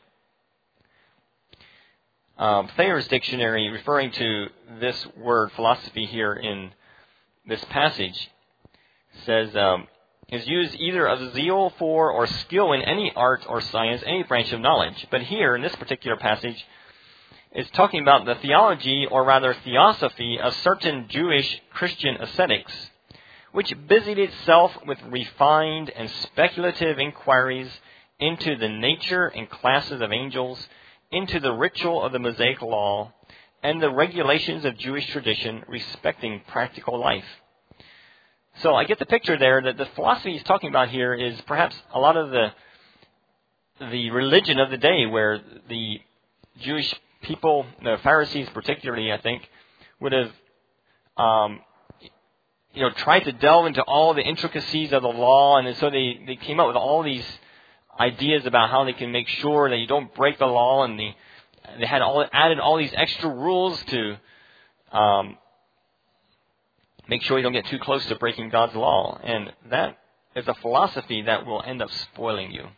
Um, Thayer's dictionary, referring to this word philosophy here in this passage, says, um, is used either of zeal for or skill in any art or science, any branch of knowledge. But here, in this particular passage, it's talking about the theology, or rather theosophy, of certain Jewish Christian ascetics, which busied itself with refined and speculative inquiries into the nature and classes of angels, into the ritual of the Mosaic law, and the regulations of Jewish tradition respecting practical life. So I get the picture there that the philosophy he's talking about here is perhaps a lot of the the religion of the day, where the Jewish people, the Pharisees particularly, I think, would have um, you know, tried to delve into all the intricacies of the law, and so they, they came up with all these ideas about how they can make sure that you don't break the law, and the, they had all added all these extra rules to um, make sure you don't get too close to breaking God's law. And that is a philosophy that will end up spoiling you.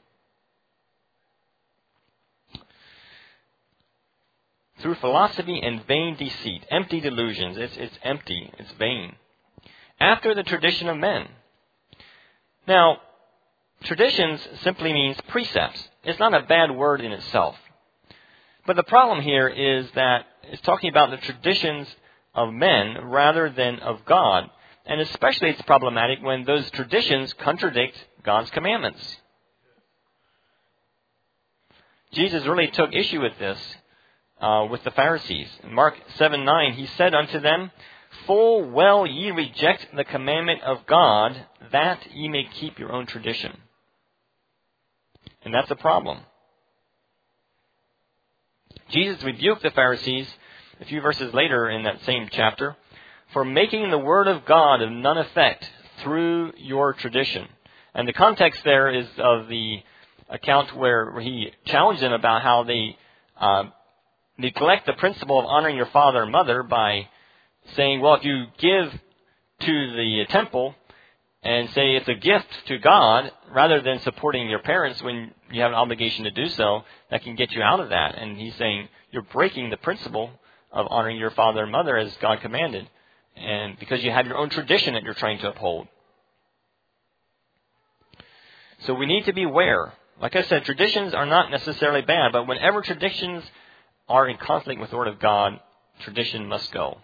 Through philosophy and vain deceit, empty delusions. It's, it's empty. It's vain. After the tradition of men. Now, traditions simply means precepts. It's not a bad word in itself. But the problem here is that it's talking about the traditions of men rather than of God. And especially it's problematic when those traditions contradict God's commandments. Jesus really took issue with this. Uh, with the Pharisees. In Mark seven nine, he said unto them, full well ye reject the commandment of God, that ye may keep your own tradition. And that's a problem. Jesus rebuked the Pharisees a few verses later in that same chapter for making the word of God of none effect through your tradition. And the context there is of the account where he challenged them about how they uh, neglect the principle of honoring your father and mother by saying, well, if you give to the temple and say it's a gift to God, rather than supporting your parents when you have an obligation to do so, that can get you out of that. And he's saying you're breaking the principle of honoring your father and mother as God commanded, and because you have your own tradition that you're trying to uphold. So we need to be aware. Like I said, traditions are not necessarily bad, but whenever traditions are in conflict with the Word of God, tradition must go.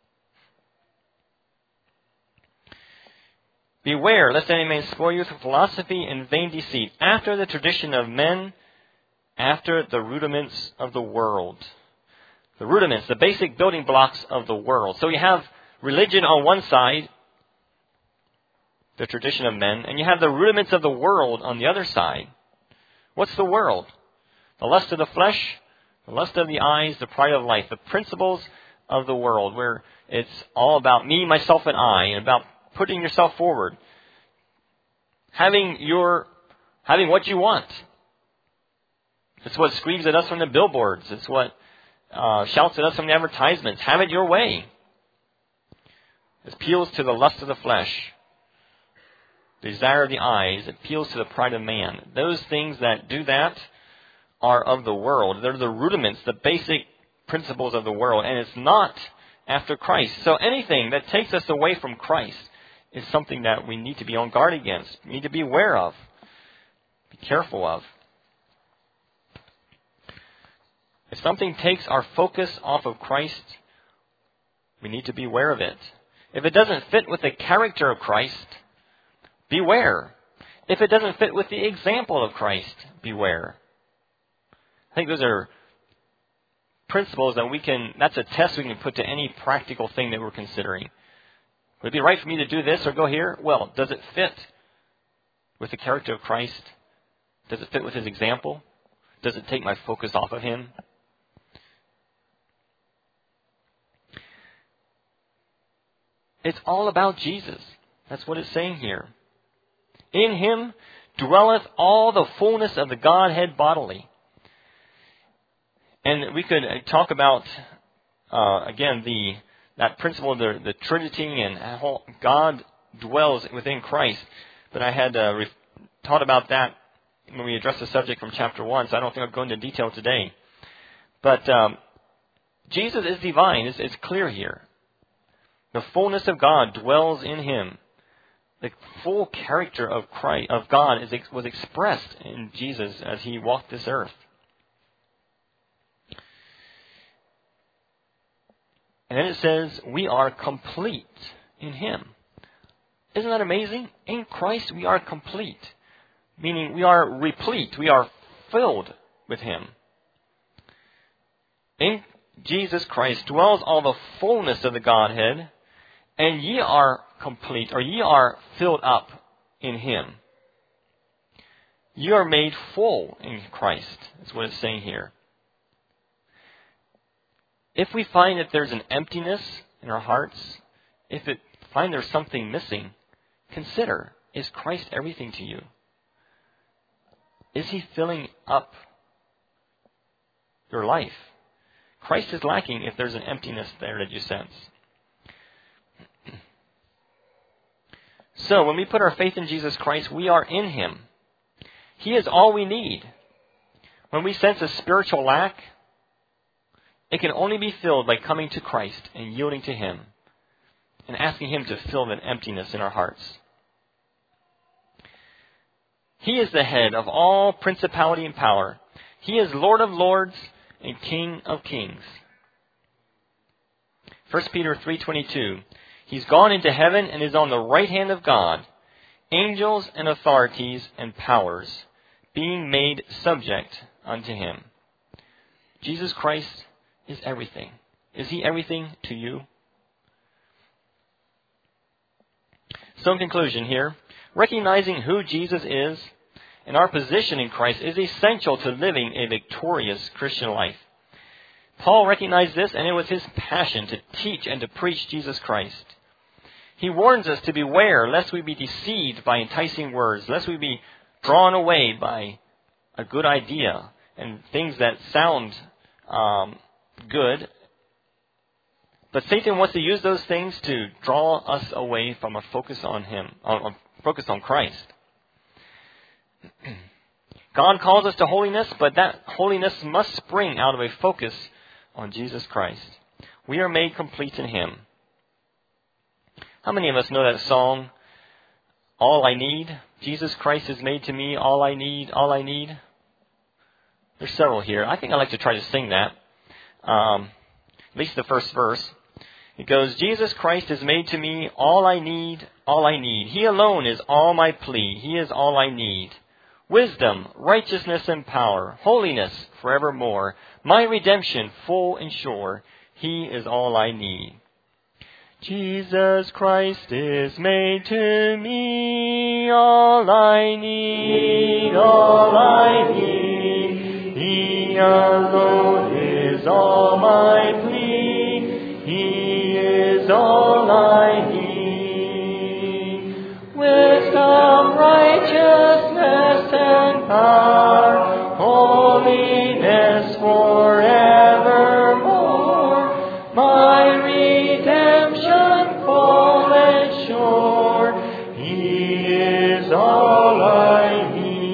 Beware, lest any man spoil you through philosophy and vain deceit, after the tradition of men, after the rudiments of the world. The rudiments, the basic building blocks of the world. So you have religion on one side, the tradition of men, and you have the rudiments of the world on the other side. What's the world? The lust of the flesh, the lust of the eyes, the pride of life, the principles of the world, where it's all about me, myself, and I, and about putting yourself forward, having your, having what you want. It's what screams at us from the billboards. It's what uh, shouts at us from the advertisements. Have it your way. It appeals to the lust of the flesh, the desire of the eyes. It appeals to the pride of man. Those things that do that are of the world. They're the rudiments, the basic principles of the world, and it's not after Christ. So anything that takes us away from Christ is something that we need to be on guard against, we need to be aware of, be careful of. If something takes our focus off of Christ, we need to be aware of it. If it doesn't fit with the character of Christ, beware. If it doesn't fit with the example of Christ, beware. I think those are principles that we can, that's a test we can put to any practical thing that we're considering. Would it be right for me to do this or go here? Well, does it fit with the character of Christ? Does it fit with His example? Does it take my focus off of Him? It's all about Jesus. That's what it's saying here. In Him dwelleth all the fullness of the Godhead bodily. And we could talk about, uh, again, the that principle of the, the Trinity and how God dwells within Christ. But I had uh, re- taught about that when we addressed the subject from chapter one, so I don't think I'll go into detail today. But um, Jesus is divine. It's, it's clear here. The fullness of God dwells in Him. The full character of Christ, of God is, was expressed in Jesus as He walked this earth. And then it says, we are complete in Him. Isn't that amazing? In Christ we are complete. Meaning we are replete. We are filled with Him. In Jesus Christ dwells all the fullness of the Godhead, and ye are complete, or ye are filled up in Him. You are made full in Christ, is what it's saying here. If we find that there's an emptiness in our hearts, if it find there's something missing, consider, is Christ everything to you? Is He filling up your life? Christ is lacking if there's an emptiness there that you sense. So when we put our faith in Jesus Christ, we are in Him. He is all we need. When we sense a spiritual lack, it can only be filled by coming to Christ and yielding to Him and asking Him to fill that emptiness in our hearts. He is the head of all principality and power. He is Lord of lords and King of kings. First Peter three twenty-two. He's gone into heaven and is on the right hand of God, angels and authorities and powers being made subject unto Him. Jesus Christ is everything. Is He everything to you? So in conclusion here, recognizing who Jesus is and our position in Christ is essential to living a victorious Christian life. Paul recognized this, and it was his passion to teach and to preach Jesus Christ. He warns us to beware lest we be deceived by enticing words, lest we be drawn away by a good idea and things that sound um, good. But Satan wants to use those things to draw us away from a focus on Him, on, focus on Christ. God calls us to holiness, but that holiness must spring out of a focus on Jesus Christ. We are made complete in Him. How many of us know that song, All I Need? Jesus Christ has made to me all I need, all I need. There's several here. I think I'd like to try to sing that. Um, at least the first verse. It goes, Jesus Christ has made to me all I need, all I need. He alone is all my plea. He is all I need. Wisdom, righteousness, and power, holiness forevermore. My redemption full and sure. He is all I need. Jesus Christ is made to me all I need, all I need. He alone is all my plea. He is all I need. Wisdom, righteousness, and power, holiness forevermore. My redemption full and sure. He is all I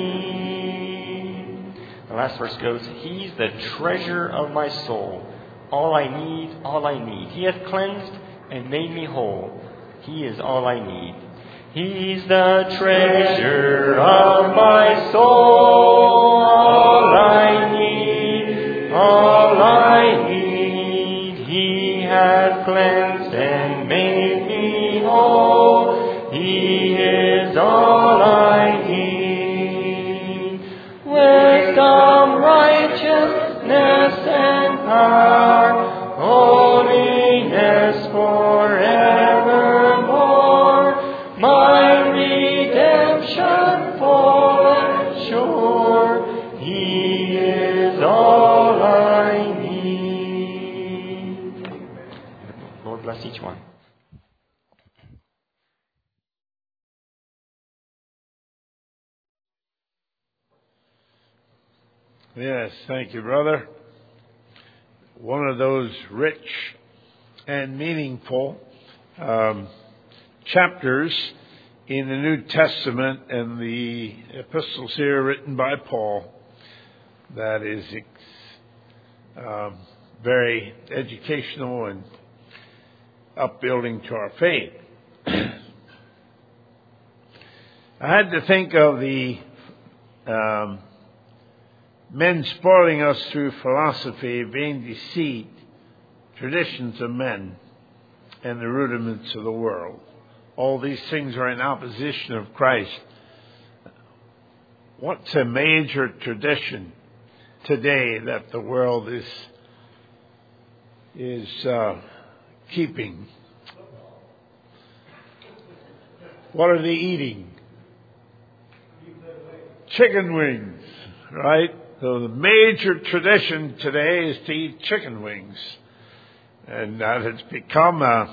need. The last verse goes, He's the treasure of my soul. All I need, all I need. He hath cleansed and made me whole. He is all I need. He's the treasure of my soul. All I need, all I need. He hath cleansed and made me whole. He is all I need. Wisdom, righteousness, and power, holiness forevermore. My redemption full and sure. He is all I need. Lord bless each one. Yes, thank you, brother. One of those rich and meaningful um, chapters in the New Testament and the epistles here written by Paul that is um, very educational and upbuilding to our faith. I had to think of the um, men spoiling us through philosophy, vain deceit, traditions of men, and the rudiments of the world. All these things are in opposition of Christ. What's a major tradition today that the world is is uh, keeping? What are they eating? Chicken wings, right? So the major tradition today is to eat chicken wings. And that has become a,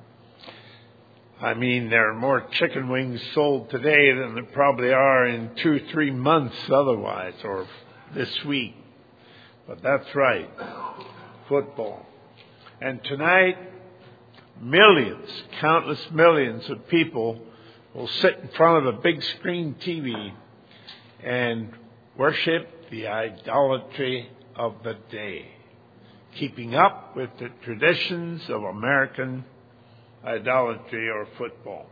I mean, there are more chicken wings sold today than there probably are in two, three months otherwise, or this week. But that's right, football. And tonight, millions, countless millions of people will sit in front of a big screen T V and worship the idolatry of the day, keeping up with the traditions of American idolatry or football.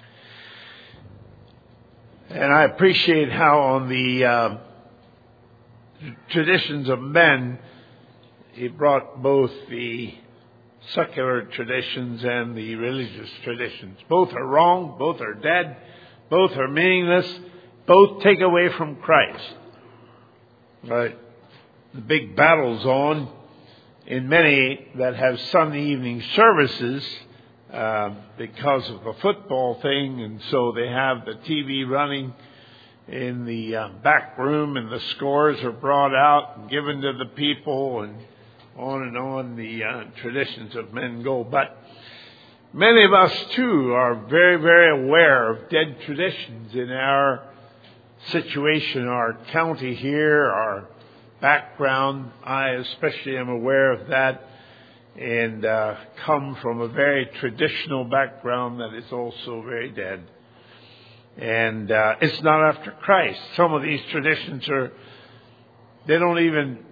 And I appreciate how on the uh, traditions of men, he brought both the secular traditions and the religious traditions. Both are wrong, both are dead, both are meaningless, both take away from Christ. Right. The big battle's on in many that have Sunday evening services uh, because of the football thing, and so they have the T V running in the uh, back room, and the scores are brought out and given to the people, and on and on the uh, traditions of men go. But many of us, too, are very, very aware of dead traditions in our situation, our county here, our background. I especially am aware of that, and uh, come from a very traditional background that is also very dead. And uh, it's not after Christ. Some of these traditions are, they don't even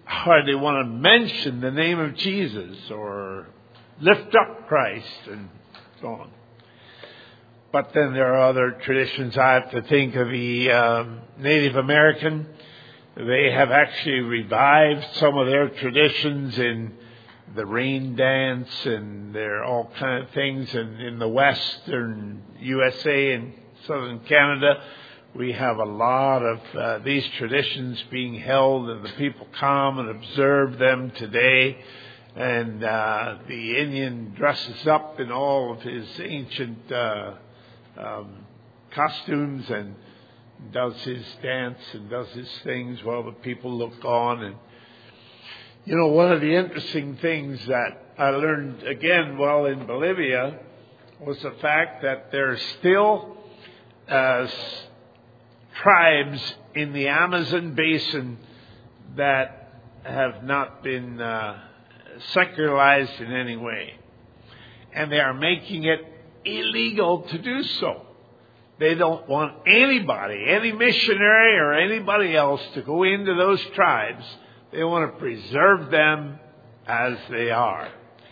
hardly want to mention the name of Jesus or lift up Christ and so on. But then there are other traditions. I have to think of the um, Native American. They have actually revived some of their traditions in the rain dance, and there are all kind of things. And in the western U S A and southern Canada, we have a lot of uh, these traditions being held, and the people come and observe them today. And uh, the Indian dresses up in all of his ancient uh, um, costumes and does his dance and does his things while the people look on. And you know, one of the interesting things that I learned again while in Bolivia was the fact that there's still uh, tribes in the Amazon basin that have not been uh, secularized in any way. And they are making it illegal to do so. They don't want anybody, any missionary or anybody else to go into those tribes. They want to preserve them as they are.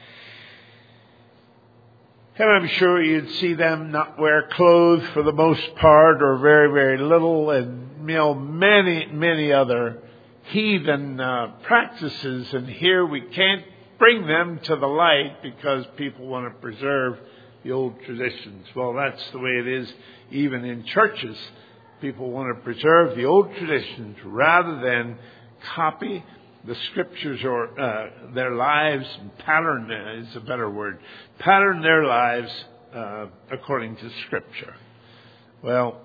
And I'm sure you'd see them not wear clothes for the most part, or very, very little, and you know, many, many other heathen uh, practices. And here we can't bring them to the light because people want to preserve the old traditions. Well, that's the way it is even in churches. People want to preserve the old traditions rather than copy the scriptures or uh, their lives, pattern is a better word, pattern their lives uh, according to Scripture. Well,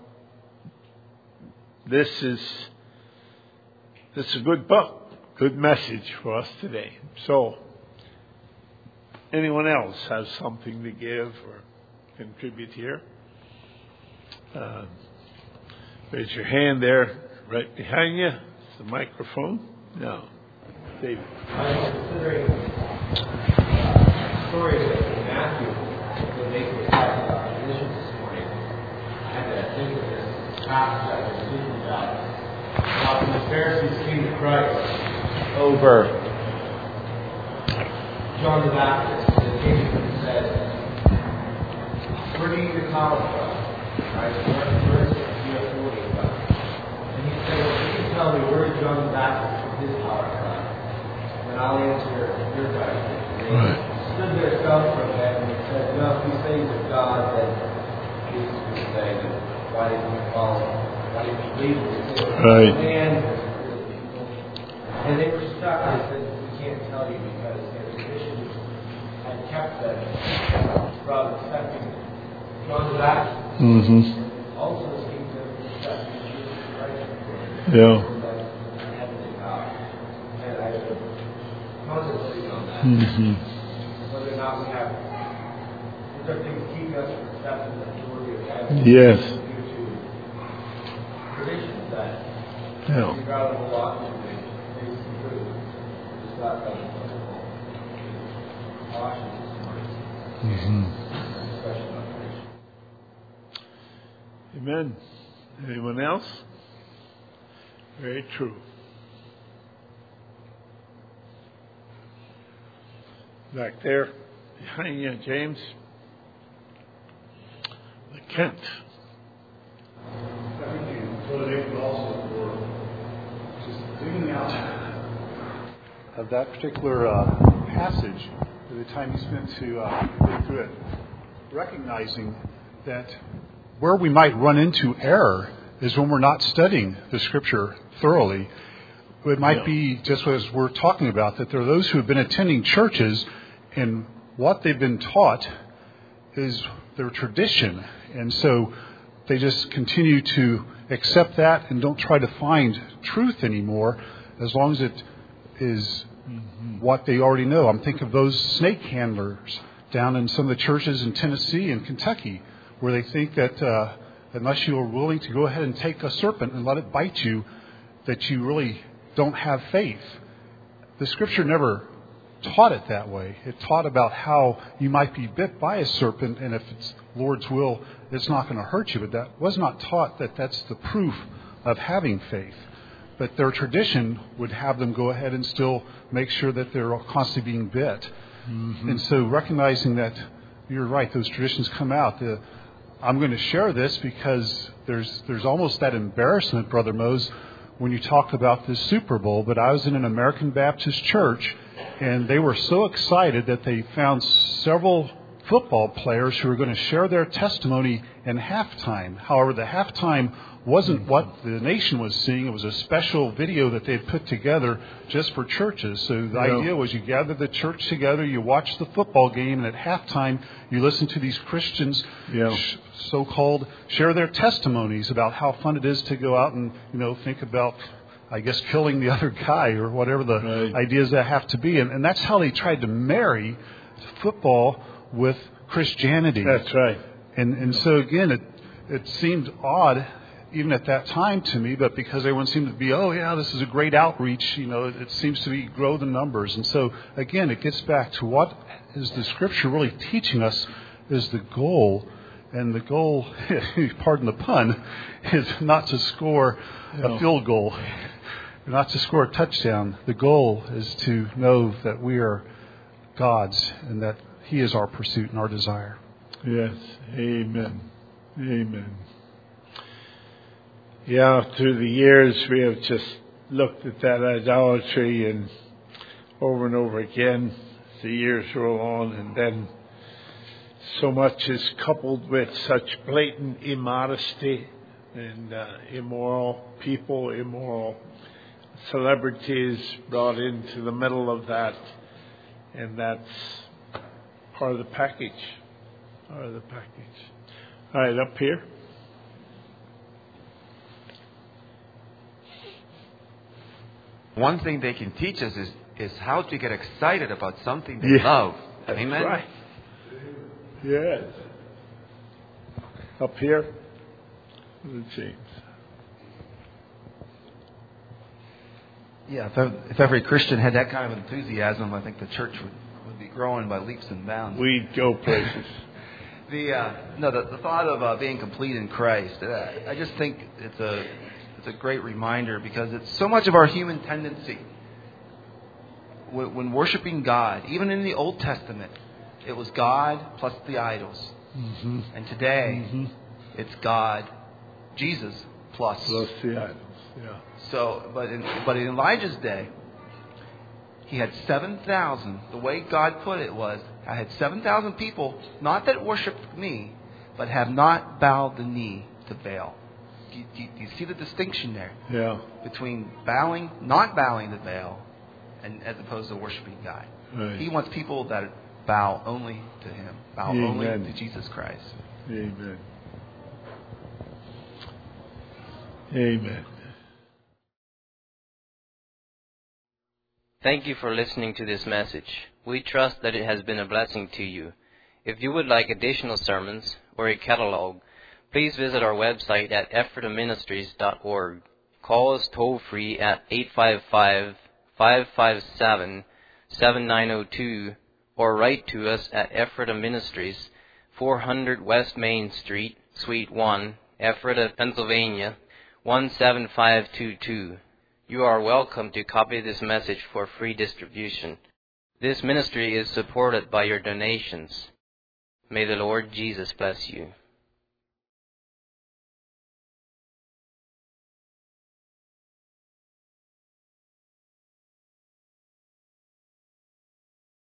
this is this is a good book, good message for us today. So, anyone else has something to give or contribute here? Uh, raise your hand there, right behind you. Is the microphone? No. David. I was considering stories in Matthew that make me talk about traditions this morning. I had to think of this passage I was speaking about. About when the Pharisees came to Christ over John the Baptist, and came to him and said, "Where do you get power from?" Right? Where, where is the authority from? And he said, "Well, you can tell me where is John the Baptist from his power from? And I'll answer your question." Right. He stood there, fell from heaven, and said, "No, if you say he's of God, then Jesus would say, then why didn't you follow? Why didn't you believe him?" Right. And, and they were stuck. I said, "We can't tell you because their traditions had kept them from accepting John the Baptist." Mm-hmm. Also seemed to accept Jesus Christ. Yeah. Concentrating on that. Mm-hmm. Whether or not we have, is there things keeping us from accepting the authority of heaven? Yes. Due to traditions that Yeah. we'd rather hold on to than things to prove. Just that kind of wonderful caution this morning. Mm-hmm. Especially on tradition. Amen. Anyone else? Very true. Back there, behind you, James. The Kent. Thank you, Brother David, also for just digging out of that particular uh, passage, the time you spent to uh, go through it, recognizing that where we might run into error is when we're not studying the Scripture thoroughly. It might Yeah. be, just as we're talking about, that there are those who have been attending churches and what they've been taught is their tradition. And so they just continue to accept that and don't try to find truth anymore as long as it is mm-hmm. what they already know. I'm thinking of those snake handlers down in some of the churches in Tennessee and Kentucky where they think that uh, unless you are willing to go ahead and take a serpent and let it bite you, that you really don't have faith. The Scripture never taught it that way. It taught about how you might be bit by a serpent, and if it's Lord's will, it's not going to hurt you. But that was not taught that that's the proof of having faith. but their tradition would have them go ahead and still make sure that they're constantly being bit. Mm-hmm. And so recognizing that, you're right, those traditions come out. The, I'm going to share this because there's there's almost that embarrassment, Brother Mose, when you talk about this Super Bowl. But I was in an American Baptist church, and they were so excited that they found several football players who were going to share their testimony in halftime. However, the halftime wasn't what the nation was seeing. It was a special video that they had put together just for churches. So the yeah. idea was you gather the church together, you watch the football game, and at halftime you listen to these Christians, yeah. sh- so-called, share their testimonies about how fun it is to go out and, you know, think about, I guess, killing the other guy or whatever the right. ideas that have to be. And, and that's how they tried to marry football with Christianity. That's right. And and so again, it it seemed odd even at that time to me, but because everyone seemed to be, oh yeah, this is a great outreach, you know, it, it seems to be grow the numbers. And so again, it gets back to what is the Scripture really teaching us is the goal. And the goal, pardon the pun, is not to score a no. field goal, not to score a touchdown. The goal is to know that we are God's and that He is our pursuit and our desire. Yes. Amen. Amen. Yeah, through the years we have just looked at that idolatry and over and over again as the years roll on, and then so much is coupled with such blatant immodesty and uh, immoral people, immoral celebrities brought into the middle of that, and that's part of the package. Part of the package. All right, up here. One thing they can teach us is, is how to get excited about something they yeah, love. Amen? That's right. Yes. Up here. James. Yeah, if, if every Christian had that kind of enthusiasm, I think the church would, would be growing by leaps and bounds. We'd go places. the uh, no, the, the thought of uh, being complete in Christ. Uh, I just think it's a it's a great reminder because it's so much of our human tendency. When, when worshiping God, even in the Old Testament, it was God plus the idols, mm-hmm. and today mm-hmm. it's God, Jesus plus plus the idols. Yeah. So, but in, but in Elijah's day, he had seven thousand. The way God put it was, I had seven thousand people, not that worshiped me, but have not bowed the knee to Baal. Do you, do you, do you see the distinction there? Yeah. Between bowing, not bowing to Baal, and as opposed to worshiping God. Right. He wants people that bow only to Him, bow Amen. only to Jesus Christ. Amen. Amen. Thank you for listening to this message. We trust that it has been a blessing to you. If you would like additional sermons or a catalog, please visit our website at ephrata ministries dot org. Call us toll-free at eight five five, five five seven, seven nine zero two or write to us at Ephrata Ministries, four hundred West Main Street, Suite one, Ephrata, Pennsylvania, one seven five two two. You are welcome to copy this message for free distribution. This ministry is supported by your donations. May the Lord Jesus bless you.